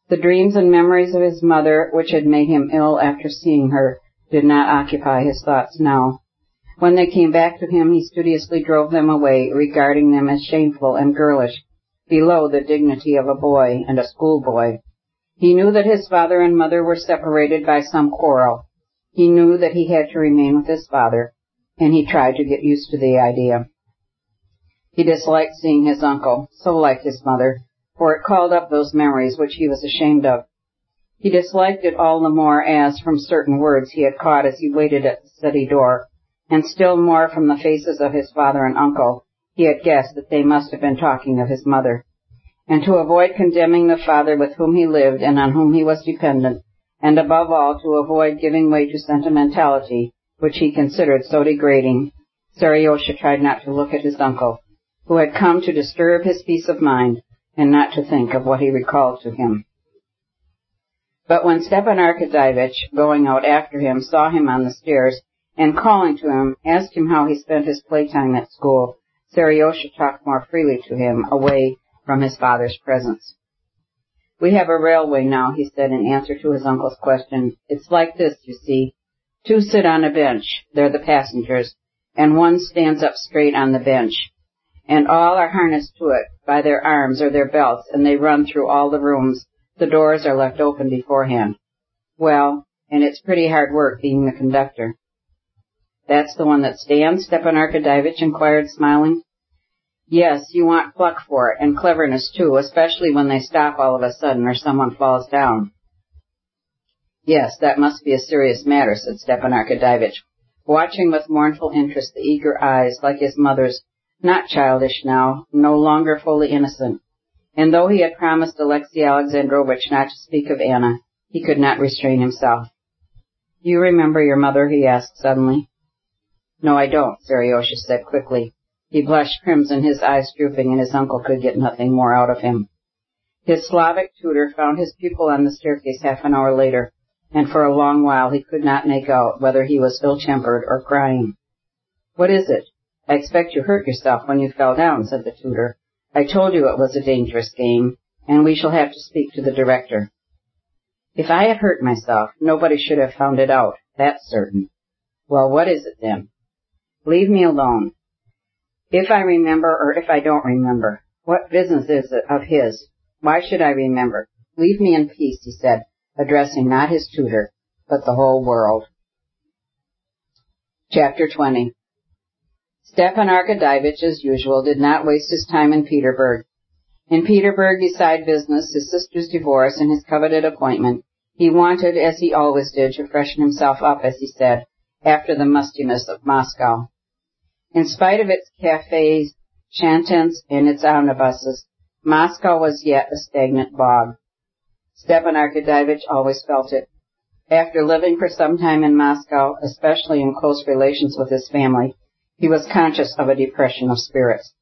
S1: The dreams and memories of his mother, which had made him ill after seeing her, did not occupy his thoughts now. When they came back to him, he studiously drove them away, regarding them as shameful and girlish, below the dignity of a boy and a schoolboy. He knew that his father and mother were separated by some quarrel. He knew that he had to remain with his father, and he tried to get used to the idea. He disliked seeing his uncle, so like his mother, for it called up those memories which he was ashamed of. He disliked it all the more as, from certain words he had caught as he waited at the study door, and still more from the faces of his father and uncle, he had guessed that they must have been talking of his mother. And to avoid condemning the father with whom he lived and on whom he was dependent, and above all to avoid giving way to sentimentality, which he considered so degrading, Seriosha tried not to look at his uncle, who had come to disturb his peace of mind, and not to think of what he recalled to him. But when Stepan Arkadyevitch, going out after him, saw him on the stairs, and calling to him, asked him how he spent his playtime at school, Seriosha talked more freely to him, away from his father's presence. "We have a railway now," he said in answer to his uncle's question. "It's like this, you see. 2 sit on a bench, they're the passengers, and 1 stands up straight on the bench. And all are harnessed to it by their arms or their belts, and they run through all the rooms. The doors are left open beforehand. Well, and it's pretty hard work being the conductor." "That's the one that stands?" Stepan Arkadyevitch inquired, smiling. "Yes, you want pluck for it, and cleverness too, especially when they stop all of a sudden or someone falls down." "Yes, that must be a serious matter," said Stepan Arkadyevitch, watching with mournful interest the eager eyes, like his mother's, not childish now, no longer fully innocent. And though he had promised Alexey Alexandrovitch not to speak of Anna, he could not restrain himself. "You remember your mother?" he asked suddenly. "No, I don't," Seriosha said quickly. He blushed crimson, his eyes drooping, and his uncle could get nothing more out of him. His Slavic tutor found his pupil on the staircase half an hour later, and for a long while he could not make out whether he was ill-tempered or crying. "What is it? I expect you hurt yourself when you fell down," said the tutor. "I told you it was a dangerous game, and we shall have to speak to the director." "If I had hurt myself, nobody should have found it out, that's certain." "Well, what is it then?" "Leave me alone. If I remember or if I don't remember, what business is it of his? Why should I remember? Leave me in peace," he said, addressing not his tutor, but the whole world. Chapter 20. Stepan Arkadyevitch, as usual, did not waste his time in Petersburg. In Petersburg, beside business, his sister's divorce, and his coveted appointment, he wanted, as he always did, to freshen himself up, as he said, after the mustiness of Moscow. In spite of its cafes, chantants, and its omnibuses, Moscow was yet a stagnant bog. Stepan Arkadyevitch always felt it. After living for some time in Moscow, especially in close relations with his family, he was conscious of a depression of spirits.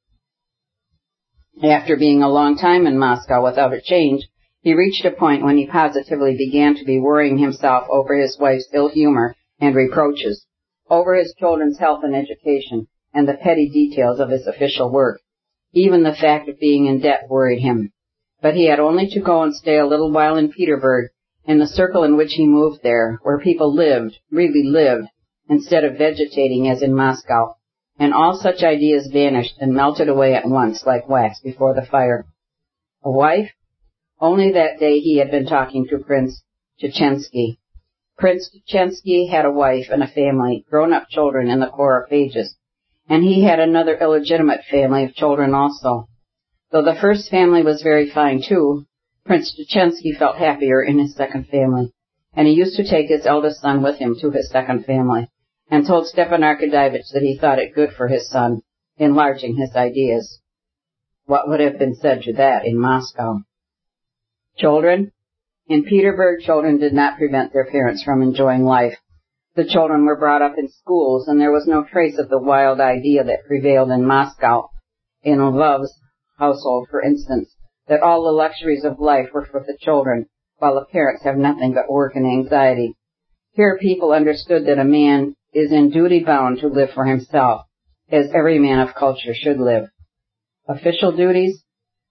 S1: After being a long time in Moscow without a change, he reached a point when he positively began to be worrying himself over his wife's ill humor and reproaches, over his children's health and education, and the petty details of his official work. Even the fact of being in debt worried him. But he had only to go and stay a little while in Petersburg, in the circle in which he moved there, where people lived, really lived, instead of vegetating as in Moscow, and all such ideas vanished and melted away at once like wax before the fire. A wife? Only that day he had been talking to Prince Tchetchensky. Prince Tchetchensky had a wife and a family, grown-up children in the Korophages, and he had another illegitimate family of children also. Though the first family was very fine too, Prince Tchetchensky felt happier in his second family, and he used to take his eldest son with him to his second family, and told Stepan Arkadyevitch that he thought it good for his son, enlarging his ideas. What would have been said to that in Moscow? Children? In Petersburg, children did not prevent their parents from enjoying life. The children were brought up in schools, and there was no trace of the wild idea that prevailed in Moscow, in Lvov's household, for instance, that all the luxuries of life were for the children, while the parents have nothing but work and anxiety. Here people understood that a man is in duty bound to live for himself, as every man of culture should live. Official duties?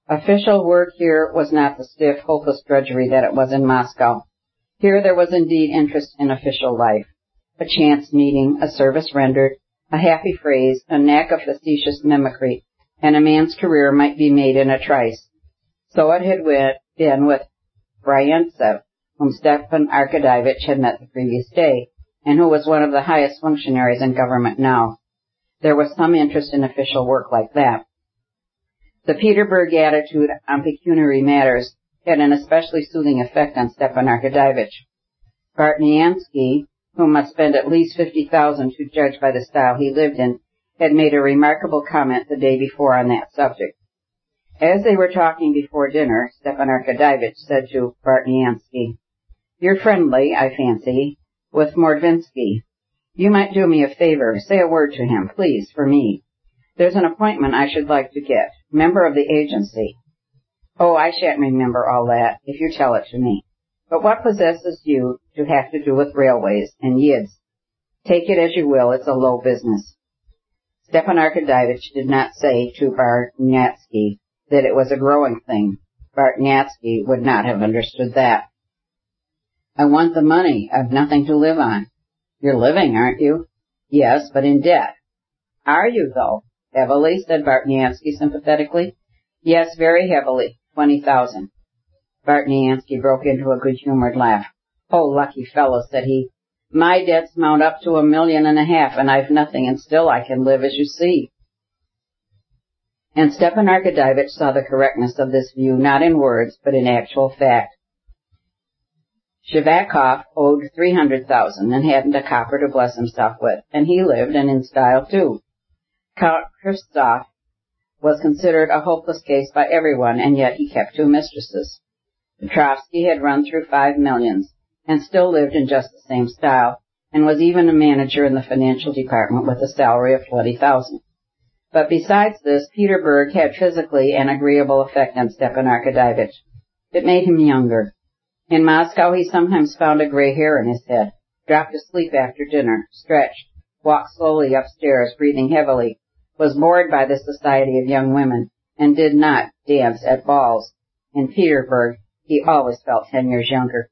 S1: Official work here was not the stiff, hopeless drudgery that it was in Moscow. Here there was indeed interest in official life. A chance meeting, a service rendered, a happy phrase, a knack of facetious mimicry, and a man's career might be made in a trice. So it had been with Bryantsev, whom Stepan Arkadyevitch had met the previous day, and who was one of the highest functionaries in government now. There was some interest in official work like that. The Petersburg attitude on pecuniary matters had an especially soothing effect on Stepan Arkadyevitch. Bartniansky, who must spend at least $50,000 to judge by the style he lived in, had made a remarkable comment the day before on that subject. As they were talking before dinner, Stepan Arkadyevitch said to Bartniansky, "You're friendly, I fancy, with Mordvinsky. You might do me a favor. Say a word to him, please, for me. There's an appointment I should like to get. Member of the agency." "Oh, I shan't remember all that, if you tell it to me. But what possesses you to have to do with railways and yids? Take it as you will, it's a low business." Stepan Arkadyevitch did not say to Bartniansky that it was a growing thing. Bartniansky would not have understood that. "I want the money. I've nothing to live on." "You're living, aren't you?" "Yes, but in debt." "Are you, though?" "Heavily," said Bartniansky sympathetically. "Yes, very heavily. 20,000. Bartniansky broke into a good-humored laugh. "Oh, lucky fellow," said he. "My debts mount up to $1.5 million, and I've nothing, and still I can live, as you see." And Stepan Arkadyevitch saw the correctness of this view, not in words, but in actual fact. Shivakov owed 300,000 and hadn't a copper to bless himself with, and he lived, and in style, too. Count Krivtsov was considered a hopeless case by everyone, and yet he kept 2 mistresses. Petrovsky had run through 5 millions, and still lived in just the same style, and was even a manager in the financial department with a salary of 20,000. But besides this, Petersburg had physically an agreeable effect on Stepan Arkadyevitch. It made him younger. In Moscow he sometimes found a gray hair in his head, dropped asleep after dinner, stretched, walked slowly upstairs, breathing heavily, was bored by the society of young women, and did not dance at balls. In Petersburg he always felt 10 years younger.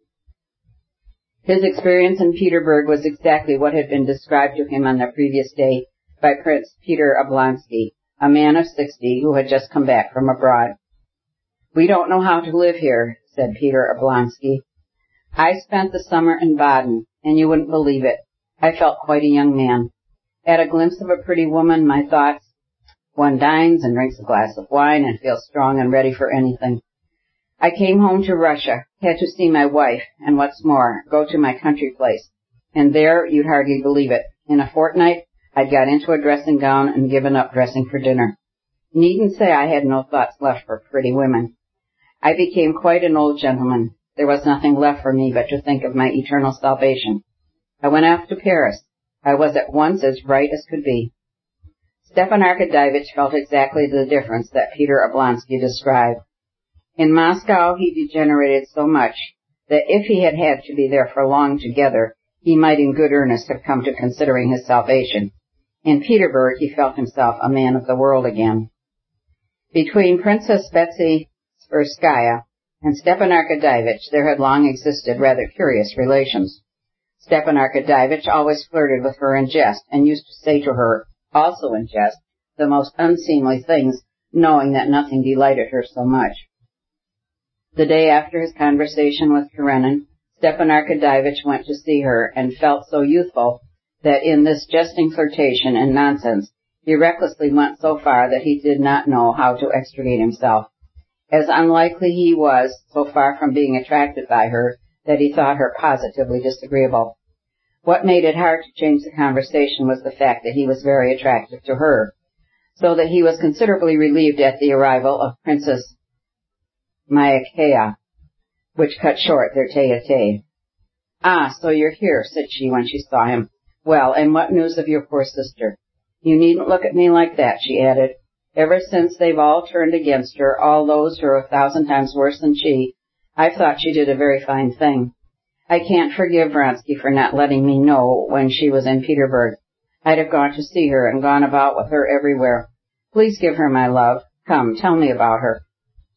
S1: His experience in Petersburg was exactly what had been described to him on the previous day by Prince Peter Oblonsky, a man of 60 who had just come back from abroad. "We don't know how to live here," said Peter Oblonsky. "I spent the summer in Baden, and you wouldn't believe it. I felt quite a young man. At a glimpse of a pretty woman, my thoughts, one dines and drinks a glass of wine and feels strong and ready for anything. I came home to Russia, had to see my wife, and what's more, go to my country place. And there, you'd hardly believe it, in a fortnight, I'd got into a dressing gown and given up dressing for dinner. Needn't say I had no thoughts left for pretty women. I became quite an old gentleman. There was nothing left for me but to think of my eternal salvation. I went off to Paris. I was at once as right as could be." Stepan Arkadyevitch felt exactly the difference that Peter Oblonsky described. In Moscow he degenerated so much that if he had had to be there for long together, he might in good earnest have come to considering his salvation. In Petersburg he felt himself a man of the world again. Between Princess Betsy Tverskaya and Stepan Arkadyevitch there had long existed rather curious relations. Stepan Arkadyevitch always flirted with her in jest, and used to say to her, also in jest, the most unseemly things, knowing that nothing delighted her so much. The day after his conversation with Karenin, Stepan Arkadyevitch went to see her, and felt so youthful that in this jesting flirtation and nonsense he recklessly went so far that he did not know how to extricate himself. As unlikely he was, so far from being attracted by her, that he thought her positively disagreeable. What made it hard to change the conversation was the fact that he was very attractive to her, so that he was considerably relieved at the arrival of Princess Myakaya, which cut short their tete-a-tete. "Ah, so you're here," said she when she saw him. "Well, and what news of your poor sister? You needn't look at me like that," she added. "Ever since they've all turned against her, all those who are 1,000 times worse than she, I've thought she did a very fine thing. I can't forgive Vronsky for not letting me know when she was in Petersburg. I'd have gone to see her and gone about with her everywhere. Please give her my love. Come, tell me about her."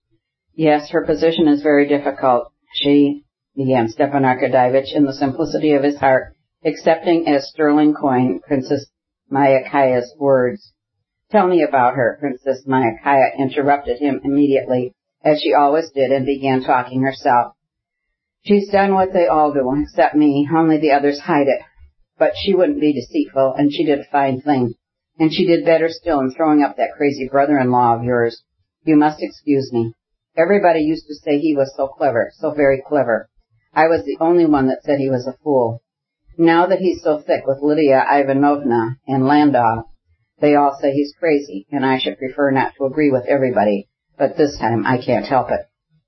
S1: Yes, her position is very difficult, began Stepan Arkadyevich in the simplicity of his heart, accepting as sterling coin Princess Myakaya's words. Tell me about her, Princess Myakaya interrupted him immediately, as she always did, and began talking herself. She's done what they all do, except me, only the others hide it. But she wouldn't be deceitful, and she did a fine thing. And she did better still in throwing up that crazy brother-in-law of yours. You must excuse me. Everybody used to say he was so clever, so very clever. I was the only one that said he was a fool. Now that he's so thick with Lydia Ivanovna and Landau, they all say he's crazy, and I should prefer not to agree with everybody, but this time I can't help it.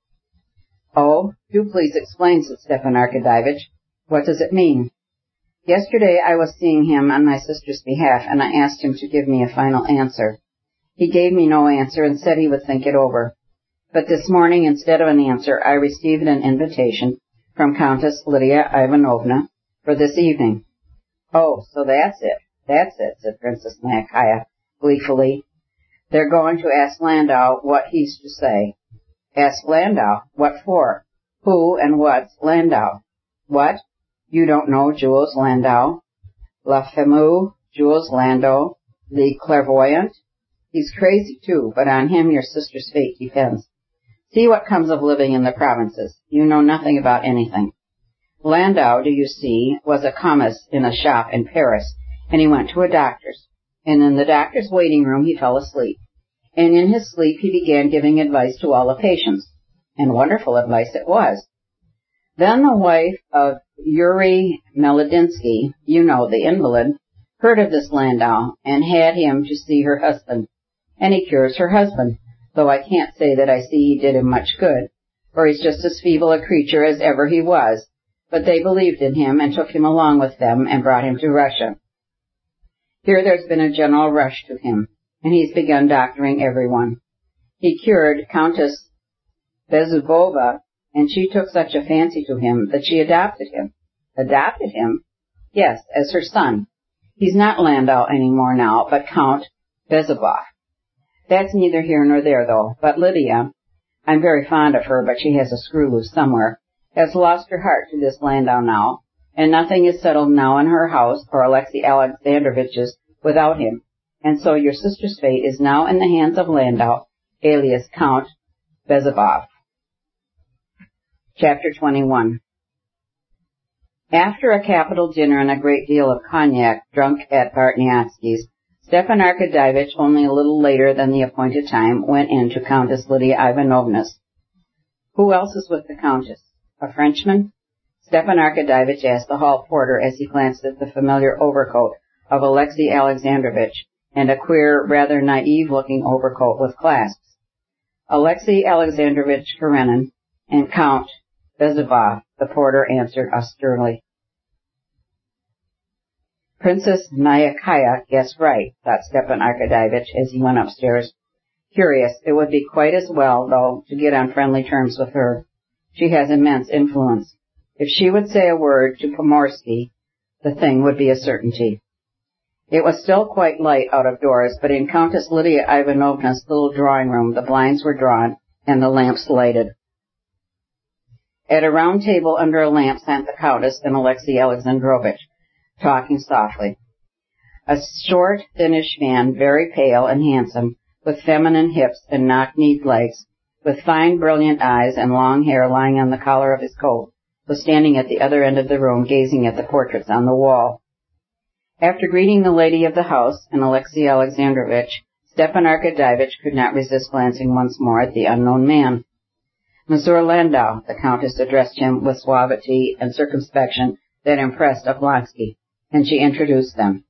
S1: Oh, do please explain, said Stepan Arkadyevich. What does it mean? Yesterday I was seeing him on my sister's behalf, and I asked him to give me a final answer. He gave me no answer and said he would think it over. But this morning, instead of an answer, I received an invitation from Countess Lydia Ivanovna for this evening. Oh, so that's it, said Princess Myakaya gleefully. They're going to ask Landau what he's to say. Ask Landau? What for? Who and what's Landau? What? You don't know Jules Landau? La fameux Jules Landau, the clairvoyant? He's crazy too, but on him your sister's fate depends. See what comes of living in the provinces. You know nothing about anything. Landau, do you see, was a commis in a shop in Paris, and he went to a doctor's. And in the doctor's waiting room he fell asleep. And in his sleep he began giving advice to all the patients. And wonderful advice it was. Then the wife of Yuri Melodinsky, you know, the invalid, heard of this Landau, and had him to see her husband. And he cures her husband, though I can't say that I see he did him much good, for he's just as feeble a creature as ever he was. But they believed in him and took him along with them and brought him to Russia. Here there's been a general rush to him, and he's begun doctoring everyone. He cured Countess Bezubova, and she took such a fancy to him that she adopted him. Adopted him? Yes, as her son. He's not Landau any more now, but Count Bezubov. That's neither here nor there, though. But Lydia, I'm very fond of her, but she has a screw loose somewhere, has lost her heart to this Landau now, and nothing is settled now in her house or Alexei Alexandrovich's without him. And so your sister's fate is now in the hands of Landau, alias Count Bezubov. Chapter 21. After a capital dinner and a great deal of cognac drunk at Bartniatsky's, Stepan Arkadyevich, only a little later than the appointed time, went in to Countess Lydia Ivanovna's. Who else is with the Countess? A Frenchman? Stepan Arkadyevich asked the hall porter as he glanced at the familiar overcoat of Alexei Alexandrovich and a queer, rather naive-looking overcoat with clasps. Alexei Alexandrovich Karenin and Count Bezubov, the porter answered austerely. Princess Myakaya guessed right, thought Stepan Arkadyevich as he went upstairs. Curious, it would be quite as well, though, to get on friendly terms with her. She has immense influence. If she would say a word to Pomorsky, the thing would be a certainty. It was still quite light out of doors, but in Countess Lydia Ivanovna's little drawing room the blinds were drawn and the lamps lighted. At a round table under a lamp sat the Countess and Alexei Alexandrovich, talking softly. A short, thinnish man, very pale and handsome, with feminine hips and knock-kneed legs, with fine, brilliant eyes and long hair lying on the collar of his coat, was standing at the other end of the room gazing at the portraits on the wall. After greeting the lady of the house and Alexei Alexandrovich, Stepan Arkadyevich could not resist glancing once more at the unknown man. Monsieur Landau, the Countess addressed him with suavity and circumspection that impressed Oblonsky, and she introduced them.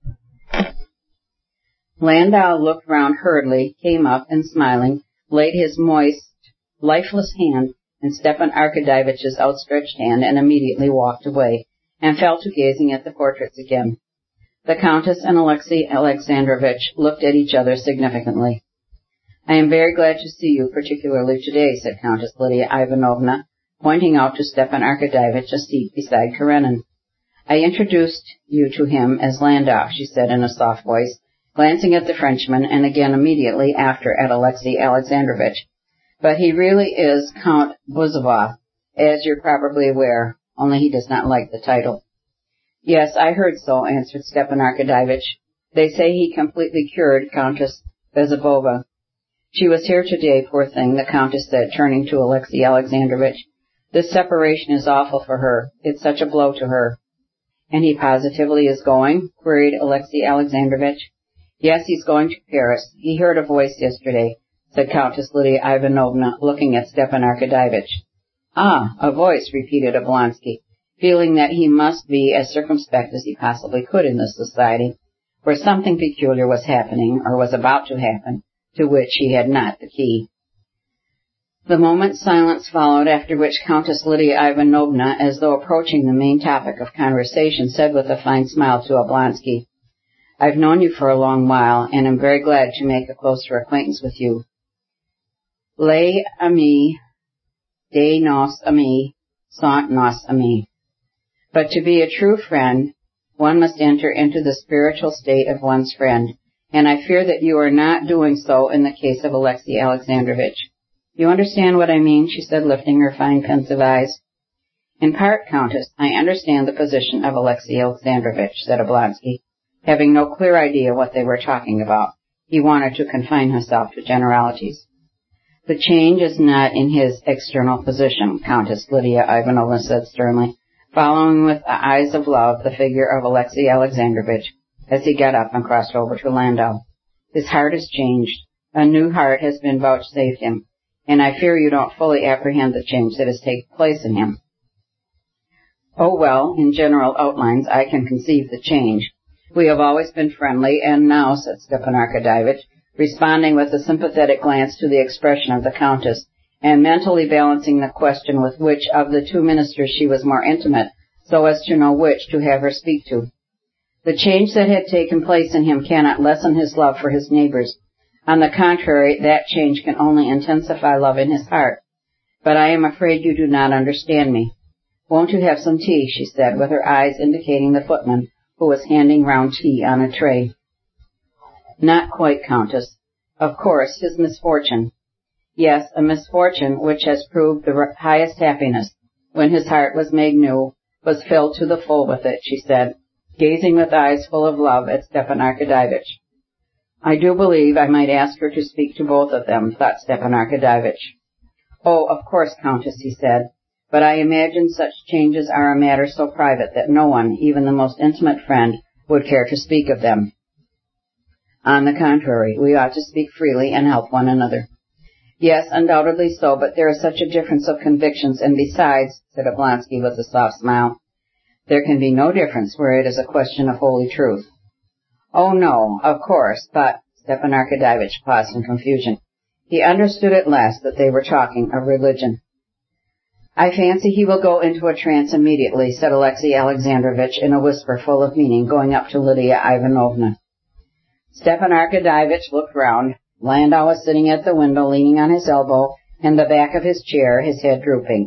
S1: Landau looked round hurriedly, came up, and smiling, laid his moist, lifeless hand in Stepan Arkadyevitch's outstretched hand and immediately walked away, and fell to gazing at the portraits again. The Countess and Alexei Alexandrovich looked at each other significantly. I am very glad to see you, particularly today, said Countess Lydia Ivanovna, pointing out to Stepan Arkadyevich a seat beside Karenin. I introduced you to him as Landau, she said in a soft voice, glancing at the Frenchman and again immediately after at Alexei Alexandrovich. But he really is Count Buzova, as you're probably aware, only he does not like the title. Yes, I heard so, answered Stepan Arkadyevitch. They say he completely cured Countess Bezubova. She was here today, poor thing, the Countess said, turning to Alexey Alexandrovitch. This separation is awful for her. It's such a blow to her. And he positively is going? Queried Alexey Alexandrovitch. Yes, he's going to Paris. He heard a voice yesterday, said Countess Lydia Ivanovna, looking at Stepan Arkadyevitch. Ah, a voice, repeated Oblonsky, feeling that he must be as circumspect as he possibly could in this society, where something peculiar was happening, or was about to happen, to which he had not the key. The moment's silence followed, after which Countess Lydia Ivanovna, as though approaching the main topic of conversation, said with a fine smile to Oblonsky, I've known you for a long while, and am very glad to make a closer acquaintance with you. Les amis de nos amis sont nos amis. But to be a true friend, one must enter into the spiritual state of one's friend, and I fear that you are not doing so in the case of Alexey Alexandrovitch. You understand what I mean? She said, lifting her fine pensive eyes. In part, Countess, I understand the position of Alexey Alexandrovitch, said Oblonsky, having no clear idea what they were talking about. He wanted to confine himself to generalities. The change is not in his external position, Countess Lydia Ivanovna said sternly, following with eyes of love the figure of Alexey Alexandrovitch as he got up and crossed over to Landau. His heart has changed. A new heart has been vouchsafed him, and I fear you don't fully apprehend the change that has taken place in him. Oh, well, in general outlines I can conceive the change. We have always been friendly, and now, said Stepan Arkadyevitch, responding with a sympathetic glance to the expression of the Countess, and mentally balancing the question with which of the two ministers she was more intimate, so as to know which to have her speak to. The change that had taken place in him cannot lessen his love for his neighbors. On the contrary, that change can only intensify love in his heart. But I am afraid you do not understand me. Won't you have some tea? She said, with her eyes indicating the footman, who was handing round tea on a tray. Not quite, Countess. Of course, his misfortune. Yes, a misfortune which has proved the highest happiness, when his heart was made new, was filled to the full with it, she said, gazing with eyes full of love at Stepan Arkadyevitch. I do believe I might ask her to speak to both of them, thought Stepan Arkadyevitch. Oh, of course, Countess, he said, but I imagine such changes are a matter so private that no one, even the most intimate friend, would care to speak of them. On the contrary, we ought to speak freely and help one another. Yes, undoubtedly so, but there is such a difference of convictions, and besides, said Oblonsky with a soft smile, there can be no difference where it is a question of holy truth. Oh, no, of course, but, Stepan Arkadyevitch paused in confusion. He understood at last that they were talking of religion. I fancy he will go into a trance immediately, said Alexey Alexandrovitch in a whisper full of meaning, going up to Lydia Ivanovna. Stepan Arkadyevitch looked round. Landau was sitting at the window, leaning on his elbow, in the back of his chair, his head drooping.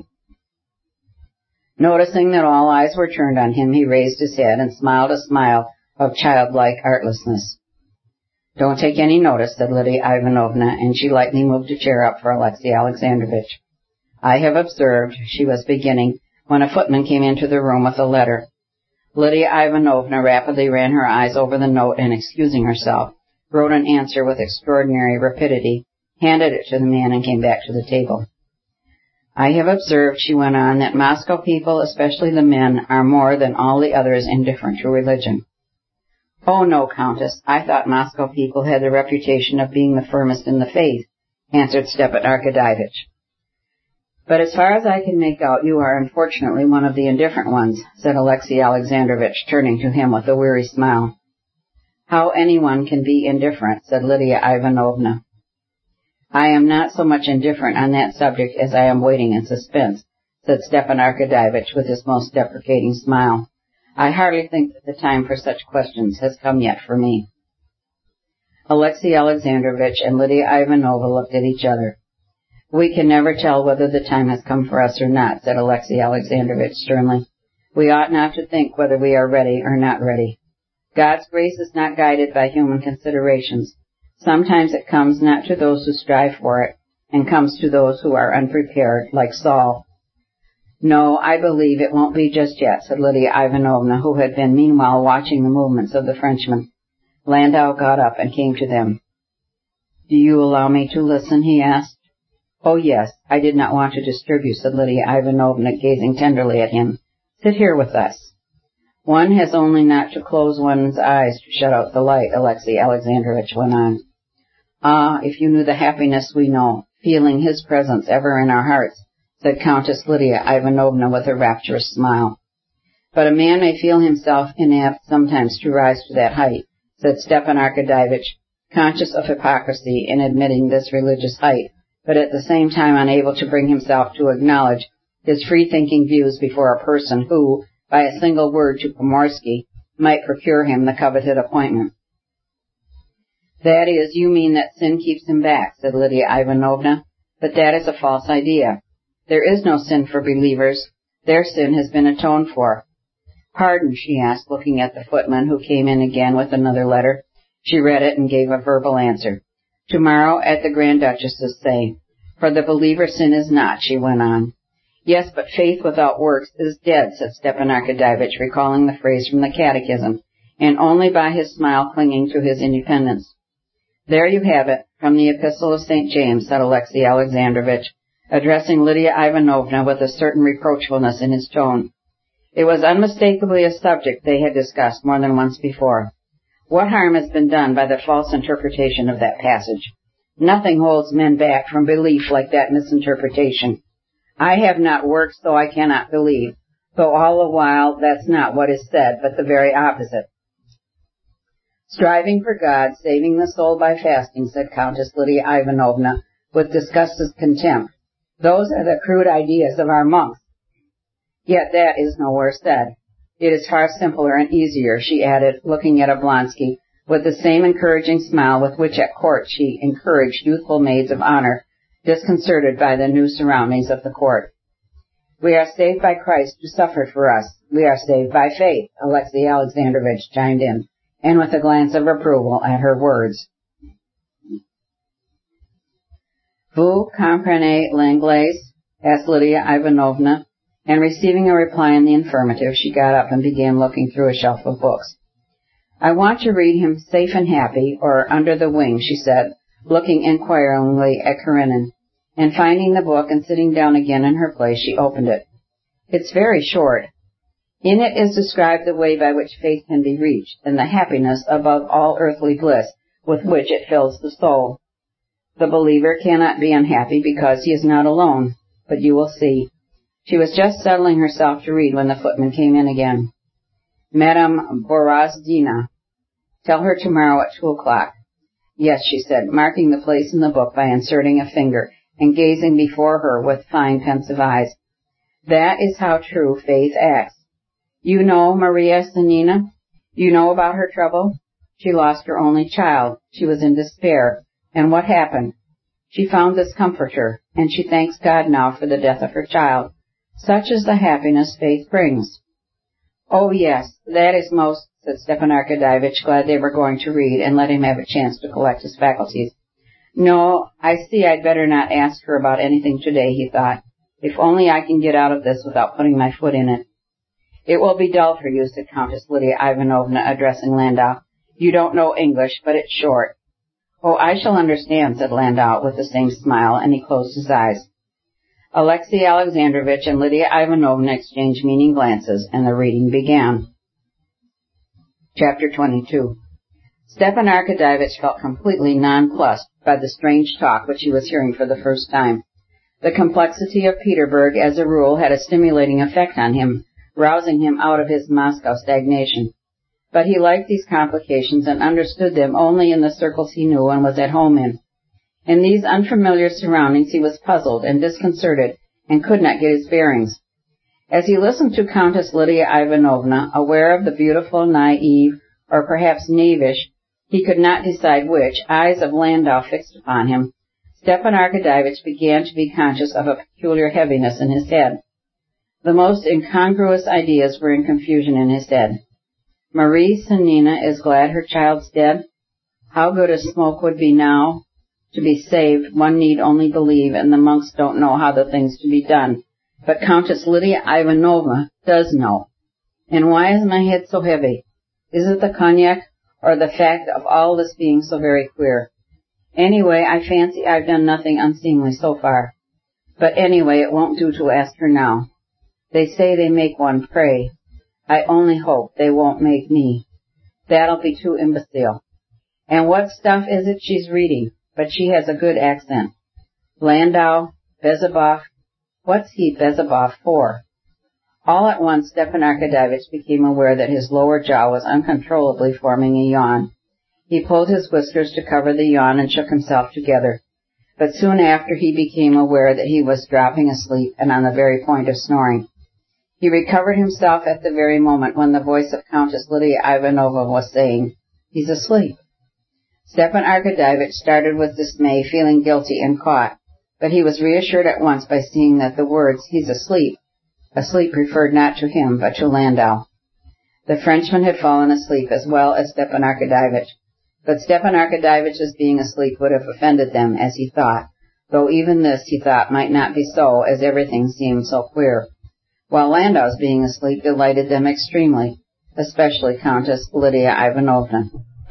S1: Noticing that all eyes were turned on him, he raised his head and smiled a smile of childlike artlessness. Don't take any notice, said Lydia Ivanovna, and she lightly moved a chair up for Alexey Alexandrovitch. I have observed, she was beginning, when a footman came into the room with a letter. Lydia Ivanovna rapidly ran her eyes over the note and, excusing herself, wrote an answer with extraordinary rapidity, handed it to the man, and came back to the table. I have observed, she went on, that Moscow people, especially the men, are more than all the others indifferent to religion. Oh, no, Countess, I thought Moscow people had the reputation of being the firmest in the faith, answered Stepan Arkadyevitch. But as far as I can make out, you are unfortunately one of the indifferent ones, said Alexey Alexandrovitch, turning to him with a weary smile. How anyone can be indifferent, said Lydia Ivanovna. I am not so much indifferent on that subject as I am waiting in suspense, said Stepan Arkadyevitch with his most deprecating smile. I hardly think that the time for such questions has come yet for me. Alexey Alexandrovitch and Lydia Ivanovna looked at each other. We can never tell whether the time has come for us or not, said Alexey Alexandrovitch sternly. We ought not to think whether we are ready or not ready. God's grace is not guided by human considerations. Sometimes it comes not to those who strive for it, and comes to those who are unprepared, like Saul. No, I believe it won't be just yet, said Lydia Ivanovna, who had been meanwhile watching the movements of the Frenchmen. Landau got up and came to them. Do you allow me to listen? He asked. Oh, yes, I did not want to disturb you, said Lydia Ivanovna, gazing tenderly at him. Sit here with us. One has only not to close one's eyes to shut out the light, Alexey Alexandrovich went on. Ah, if you knew the happiness we know, feeling his presence ever in our hearts, said Countess Lydia Ivanovna with a rapturous smile. But a man may feel himself inapt sometimes to rise to that height, said Stepan Arkadyevitch, conscious of hypocrisy in admitting this religious height, but at the same time unable to bring himself to acknowledge his free-thinking views before a person who, by a single word to Pomorsky, might procure him the coveted appointment. That is, you mean that sin keeps him back, said Lydia Ivanovna, but that is a false idea. There is no sin for believers. Their sin has been atoned for. Pardon, she asked, looking at the footman, who came in again with another letter. She read it and gave a verbal answer. Tomorrow at the Grand Duchess's say. For the believer sin is not, she went on. Yes, but faith without works is dead, said Stepan Arkadyevitch, recalling the phrase from the Catechism, and only by his smile clinging to his independence. There you have it, from the Epistle of St. James, said Alexey Alexandrovitch, addressing Lydia Ivanovna with a certain reproachfulness in his tone. It was unmistakably a subject they had discussed more than once before. What harm has been done by the false interpretation of that passage? Nothing holds men back from belief like that misinterpretation. I have not worked, so I cannot believe, though all the while that's not what is said, but the very opposite. Striving for God, saving the soul by fasting, said Countess Lydia Ivanovna, with disgusted contempt. Those are the crude ideas of our monks. Yet that is nowhere said. It is far simpler and easier, she added, looking at Oblonsky, with the same encouraging smile with which at court she encouraged youthful maids of honor, disconcerted by the new surroundings of the court. We are saved by Christ who suffered for us. We are saved by faith, Alexey Alexandrovitch chimed in, and with a glance of approval at her words. Vous comprenez l'anglais? Asked Lydia Ivanovna, and receiving a reply in the affirmative, she got up and began looking through a shelf of books. I want to read him Safe and Happy, or Under the Wing, she said, looking inquiringly at Karenin, and finding the book and sitting down again in her place, she opened it. It's very short. In it is described the way by which faith can be reached, and the happiness above all earthly bliss with which it fills the soul. The believer cannot be unhappy because he is not alone, but you will see. She was just settling herself to read when the footman came in again. Madame Borozdina, tell her tomorrow at 2 o'clock. Yes, she said, marking the place in the book by inserting a finger and gazing before her with fine pensive eyes. That is how true faith acts. You know Maria Sanina? You know about her trouble? She lost her only child. She was in despair. And what happened? She found this comforter, and she thanks God now for the death of her child. Such is the happiness faith brings. Oh, yes, that is most, said Stepan Arkadyevitch, glad they were going to read, and let him have a chance to collect his faculties. No, I see I'd better not ask her about anything today, he thought. If only I can get out of this without putting my foot in it. It will be dull for you, said Countess Lydia Ivanovna, addressing Landau. You don't know English, but it's short. Oh, I shall understand, said Landau with the same smile, and he closed his eyes. Alexey Alexandrovitch and Lydia Ivanovna exchanged meaning glances, and the reading began. Chapter 22. Stepan Arkadyevitch felt completely nonplussed by the strange talk which he was hearing for the first time. The complexity of Petersburg, as a rule, had a stimulating effect on him, rousing him out of his Moscow stagnation. But he liked these complications and understood them only in the circles he knew and was at home in. In these unfamiliar surroundings he was puzzled and disconcerted and could not get his bearings. As he listened to Countess Lydia Ivanovna, aware of the beautiful, naive, or perhaps knavish, he could not decide which, eyes of Landau fixed upon him, Stepan Arkadyevitch began to be conscious of a peculiar heaviness in his head. The most incongruous ideas were in confusion in his head. Marie Sanina is glad her child's dead? How good a smoke would be now? To be saved, one need only believe, and the monks don't know how the thing's to be done. But Countess Lydia Ivanovna does know. And why is my head so heavy? Is it the cognac, or the fact of all this being so very queer? Anyway, I fancy I've done nothing unseemly so far. But anyway, it won't do to ask her now. They say they make one pray. I only hope they won't make me. That'll be too imbecile. And what stuff is it she's reading? But she has a good accent. Landau, Bezubov. What's he Bezubov for? All at once, Stepan Arkadyevitch became aware that his lower jaw was uncontrollably forming a yawn. He pulled his whiskers to cover the yawn and shook himself together. But soon after he became aware that he was dropping asleep and on the very point of snoring. He recovered himself at the very moment when the voice of Countess Lydia Ivanovna was saying, "He's asleep." Stepan Arkadyevitch started with dismay, feeling guilty and caught, but he was reassured at once by seeing that the words, "He's asleep," referred not to him, but to Landau. The Frenchman had fallen asleep as well as Stepan Arkadyevitch, but Stepan Arkadyevitch's being asleep would have offended them, as he thought, though even this, he thought, might not be so, as everything seemed so queer, while Landau's being asleep delighted them extremely, especially Countess Lydia Ivanovna.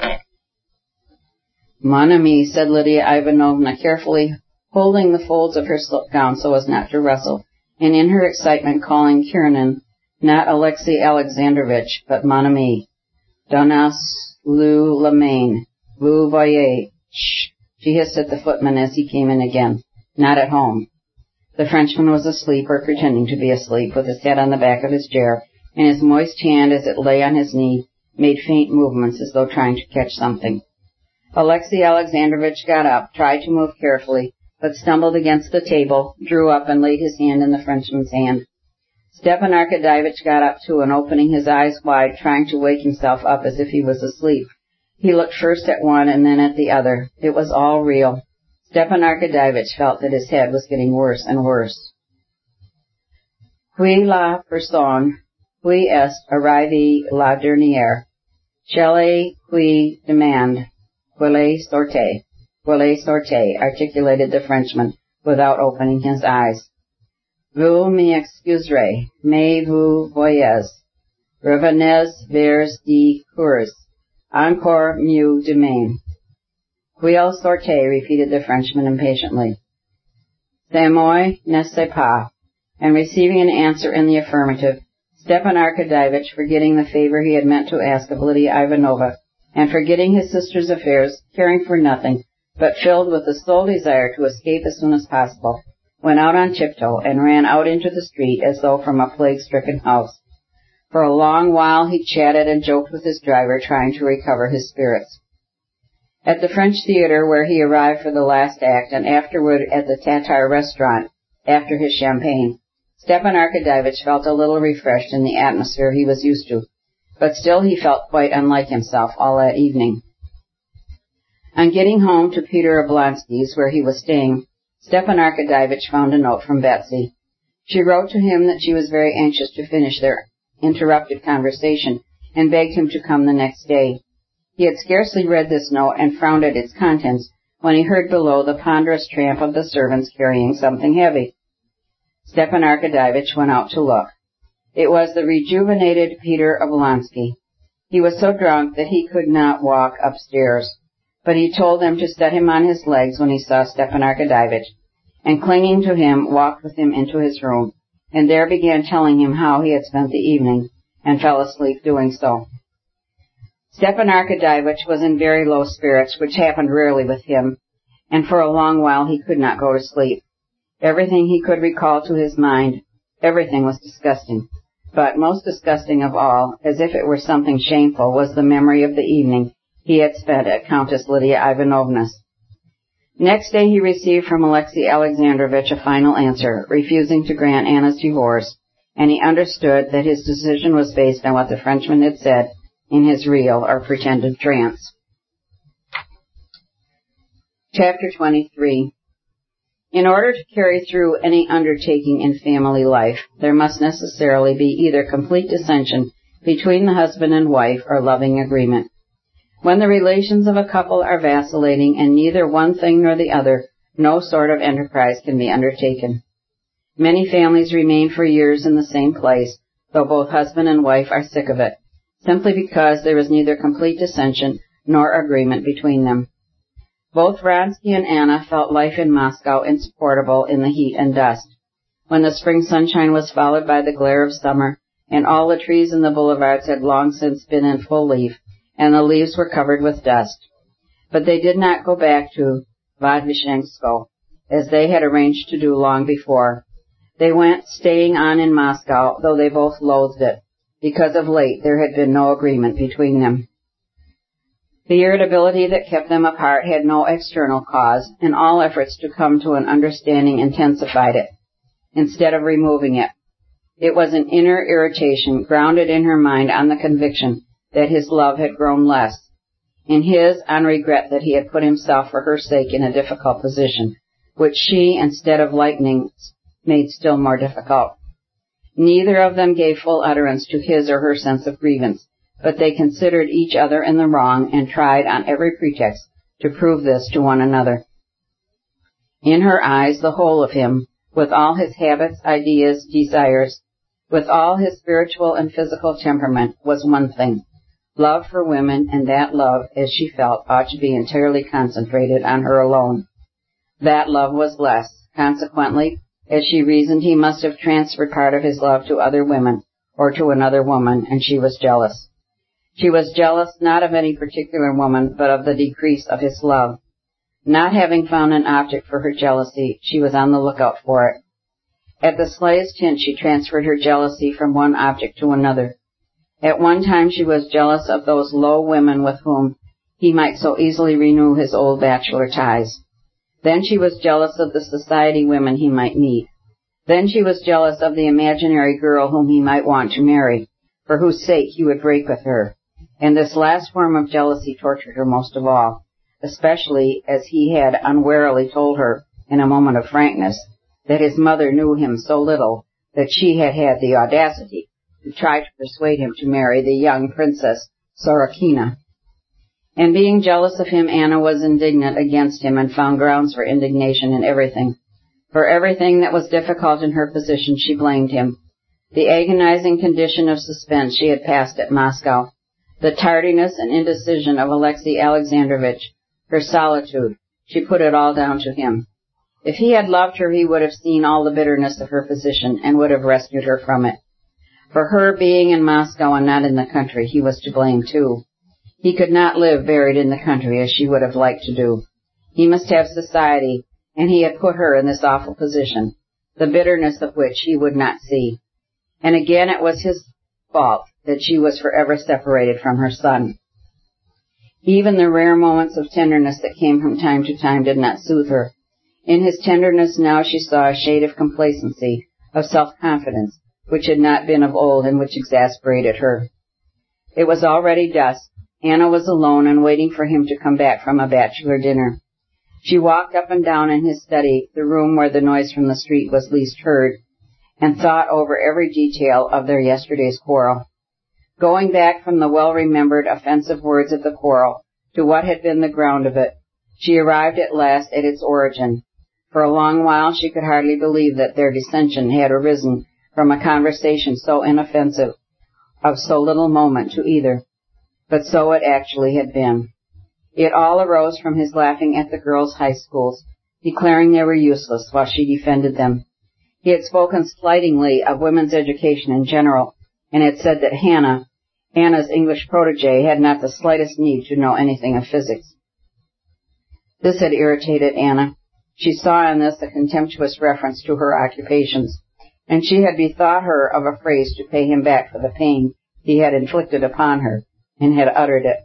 S1: "Mon ami," said Lydia Ivanovna, carefully holding the folds of her silk gown so as not to rustle, and in her excitement calling Kiernan, not Alexei Alexandrovitch, but mon ami. "Donnez la main. Vous voyez." "Shh," she hissed at the footman as he came in again. "Not at home." The Frenchman was asleep, or pretending to be asleep, with his head on the back of his chair, and his moist hand, as it lay on his knee, made faint movements as though trying to catch something. Alexei Alexandrovitch got up, tried to move carefully, but stumbled against the table, drew up, and laid his hand in the Frenchman's hand. Stepan Arkadyevitch got up too, and opening his eyes wide, trying to wake himself up as if he was asleep. He looked first at one and then at the other. It was all real. Stepan Arkadyevitch felt that his head was getting worse and worse. "Puis la personne, puis est arrivée la dernière, celle qui demande, Quelle sorte, articulated the Frenchman, without opening his eyes. "Vous m'excuserez, mais vous voyez, revenez vers des cours, encore mieux demain." "Quelle sorte," repeated the Frenchman impatiently. "C'est moi, n'est-ce pas?" And receiving an answer in the affirmative, Stepan Arkadyevitch, forgetting the favor he had meant to ask of Lydia Ivanovna, and forgetting his sister's affairs, caring for nothing, but filled with the sole desire to escape as soon as possible, went out on tiptoe and ran out into the street as though from a plague-stricken house. For a long while he chatted and joked with his driver, trying to recover his spirits. At the French Theatre, where he arrived for the last act, and afterward at the Tatar restaurant, after his champagne, Stepan Arkadyevitch felt a little refreshed in the atmosphere he was used to, but still he felt quite unlike himself all that evening. On getting home to Peter Oblonsky's, where he was staying, Stepan Arkadyevitch found a note from Betsy. She wrote to him that she was very anxious to finish their interrupted conversation, and begged him to come the next day. He had scarcely read this note and frowned at its contents when he heard below the ponderous tramp of the servants carrying something heavy. Stepan Arkadyevitch went out to look. It was the rejuvenated Peter Oblonsky. He was so drunk that he could not walk upstairs, but he told them to set him on his legs when he saw Stepan Arkadyevitch, and clinging to him, walked with him into his room, and there began telling him how he had spent the evening, and fell asleep doing so. Stepan Arkadyevitch was in very low spirits, which happened rarely with him, and for a long while he could not go to sleep. Everything he could recall to his mind, everything was disgusting. But most disgusting of all, as if it were something shameful, was the memory of the evening he had spent at Countess Lydia Ivanovna's. Next day he received from Alexei Alexandrovitch a final answer, refusing to grant Anna's divorce, and he understood that his decision was based on what the Frenchman had said in his real or pretended trance. Chapter 23. In order to carry through any undertaking in family life, there must necessarily be either complete dissension between the husband and wife or loving agreement. When the relations of a couple are vacillating and neither one thing nor the other, no sort of enterprise can be undertaken. Many families remain for years in the same place, though both husband and wife are sick of it, simply because there is neither complete dissension nor agreement between them. Both Vronsky and Anna felt life in Moscow insupportable in the heat and dust, when the spring sunshine was followed by the glare of summer, and all the trees in the boulevards had long since been in full leaf, and the leaves were covered with dust. But they did not go back to Vozdvizhenskoe, as they had arranged to do long before. They went, staying on in Moscow, though they both loathed it, because of late there had been no agreement between them. The irritability that kept them apart had no external cause, and all efforts to come to an understanding intensified it, instead of removing it. It was an inner irritation grounded in her mind on the conviction that his love had grown less, in his on regret that he had put himself for her sake in a difficult position, which she, instead of lightening, made still more difficult. Neither of them gave full utterance to his or her sense of grievance, but they considered each other in the wrong and tried on every pretext to prove this to one another. In her eyes, the whole of him, with all his habits, ideas, desires, with all his spiritual and physical temperament, was one thing: love for women, and that love, as she felt, ought to be entirely concentrated on her alone. That love was less. Consequently, as she reasoned, he must have transferred part of his love to other women, or to another woman, and she was jealous. She was jealous not of any particular woman, but of the decrease of his love. Not having found an object for her jealousy, she was on the lookout for it. At the slightest hint, she transferred her jealousy from one object to another. At one time she was jealous of those low women with whom he might so easily renew his old bachelor ties. Then she was jealous of the society women he might meet. Then she was jealous of the imaginary girl whom he might want to marry, for whose sake he would break with her. And this last form of jealousy tortured her most of all, especially as he had unwarily told her, in a moment of frankness, that his mother knew him so little that she had had the audacity to try to persuade him to marry the young Princess Sorokina. And being jealous of him, Anna was indignant against him and found grounds for indignation in everything. For everything that was difficult in her position she blamed him. The agonizing condition of suspense she had passed at Moscow, the tardiness and indecision of Alexei Alexandrovitch, her solitude, she put it all down to him. If he had loved her, he would have seen all the bitterness of her position and would have rescued her from it. For her being in Moscow and not in the country, he was to blame too. He could not live buried in the country as she would have liked to do. He must have society, and he had put her in this awful position, the bitterness of which he would not see. And again it was his fault that she was forever separated from her son. Even the rare moments of tenderness that came from time to time did not soothe her. In his tenderness now she saw a shade of complacency, of self-confidence, which had not been of old and which exasperated her. It was already dusk. Anna was alone and waiting for him to come back from a bachelor dinner. She walked up and down in his study, the room where the noise from the street was least heard, and thought over every detail of their yesterday's quarrel. Going back from the well-remembered offensive words of the quarrel to what had been the ground of it, she arrived at last at its origin. For a long while she could hardly believe that their dissension had arisen from a conversation so inoffensive, of so little moment to either. But so it actually had been. It all arose from his laughing at the girls' high schools, declaring they were useless while she defended them. He had spoken slightingly of women's education in general, and had said that Anna's English protégé, had not the slightest need to know anything of physics. This had irritated Anna. She saw in this a contemptuous reference to her occupations, and she had bethought her of a phrase to pay him back for the pain he had inflicted upon her, and had uttered it.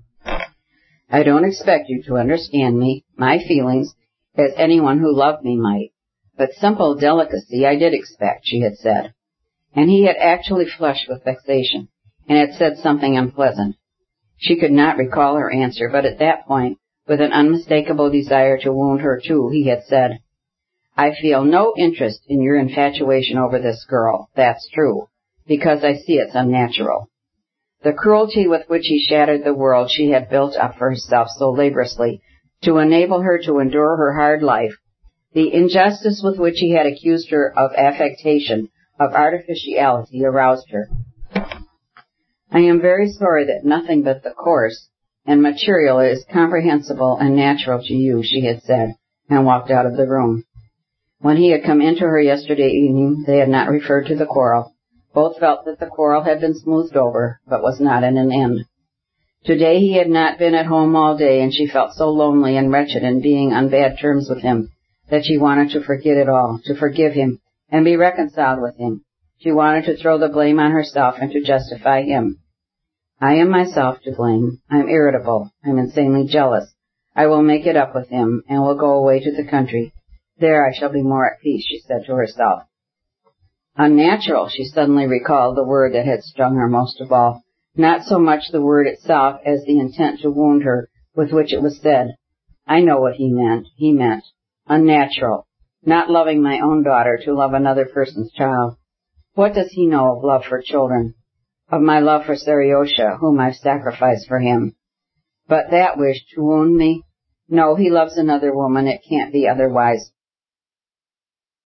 S1: "I don't expect you to understand me, my feelings, as anyone who loved me might, but simple delicacy I did expect," she had said. And he had actually flushed with vexation, and had said something unpleasant. She could not recall her answer, but at that point, with an unmistakable desire to wound her too, he had said, "I feel no interest in your infatuation over this girl, that's true, because I see it's unnatural." The cruelty with which he shattered the world she had built up for herself so laboriously to enable her to endure her hard life, the injustice with which he had accused her of affectation, of artificiality, aroused her. I am very sorry that nothing but the coarse and material is comprehensible and natural to you, she had said, and walked out of the room. When he had come into her yesterday evening, they had not referred to the quarrel. Both felt that the quarrel had been smoothed over, but was not at an end. Today he had not been at home all day, and she felt so lonely and wretched in being on bad terms with him that she wanted to forget it all, to forgive him, and be reconciled with him. She wanted to throw the blame on herself and to justify him. I am myself to blame. I'm irritable. I'm insanely jealous. I will make it up with him, and will go away to the country. There I shall be more at peace, she said to herself. Unnatural, she suddenly recalled the word that had stung her most of all. Not so much the word itself as the intent to wound her with which it was said. I know what he meant. He meant unnatural, not loving my own daughter to love another person's child. What does he know of love for children? Of my love for Seriosha, whom I've sacrificed for him. But that wish to wound me? No, he loves another woman. It can't be otherwise.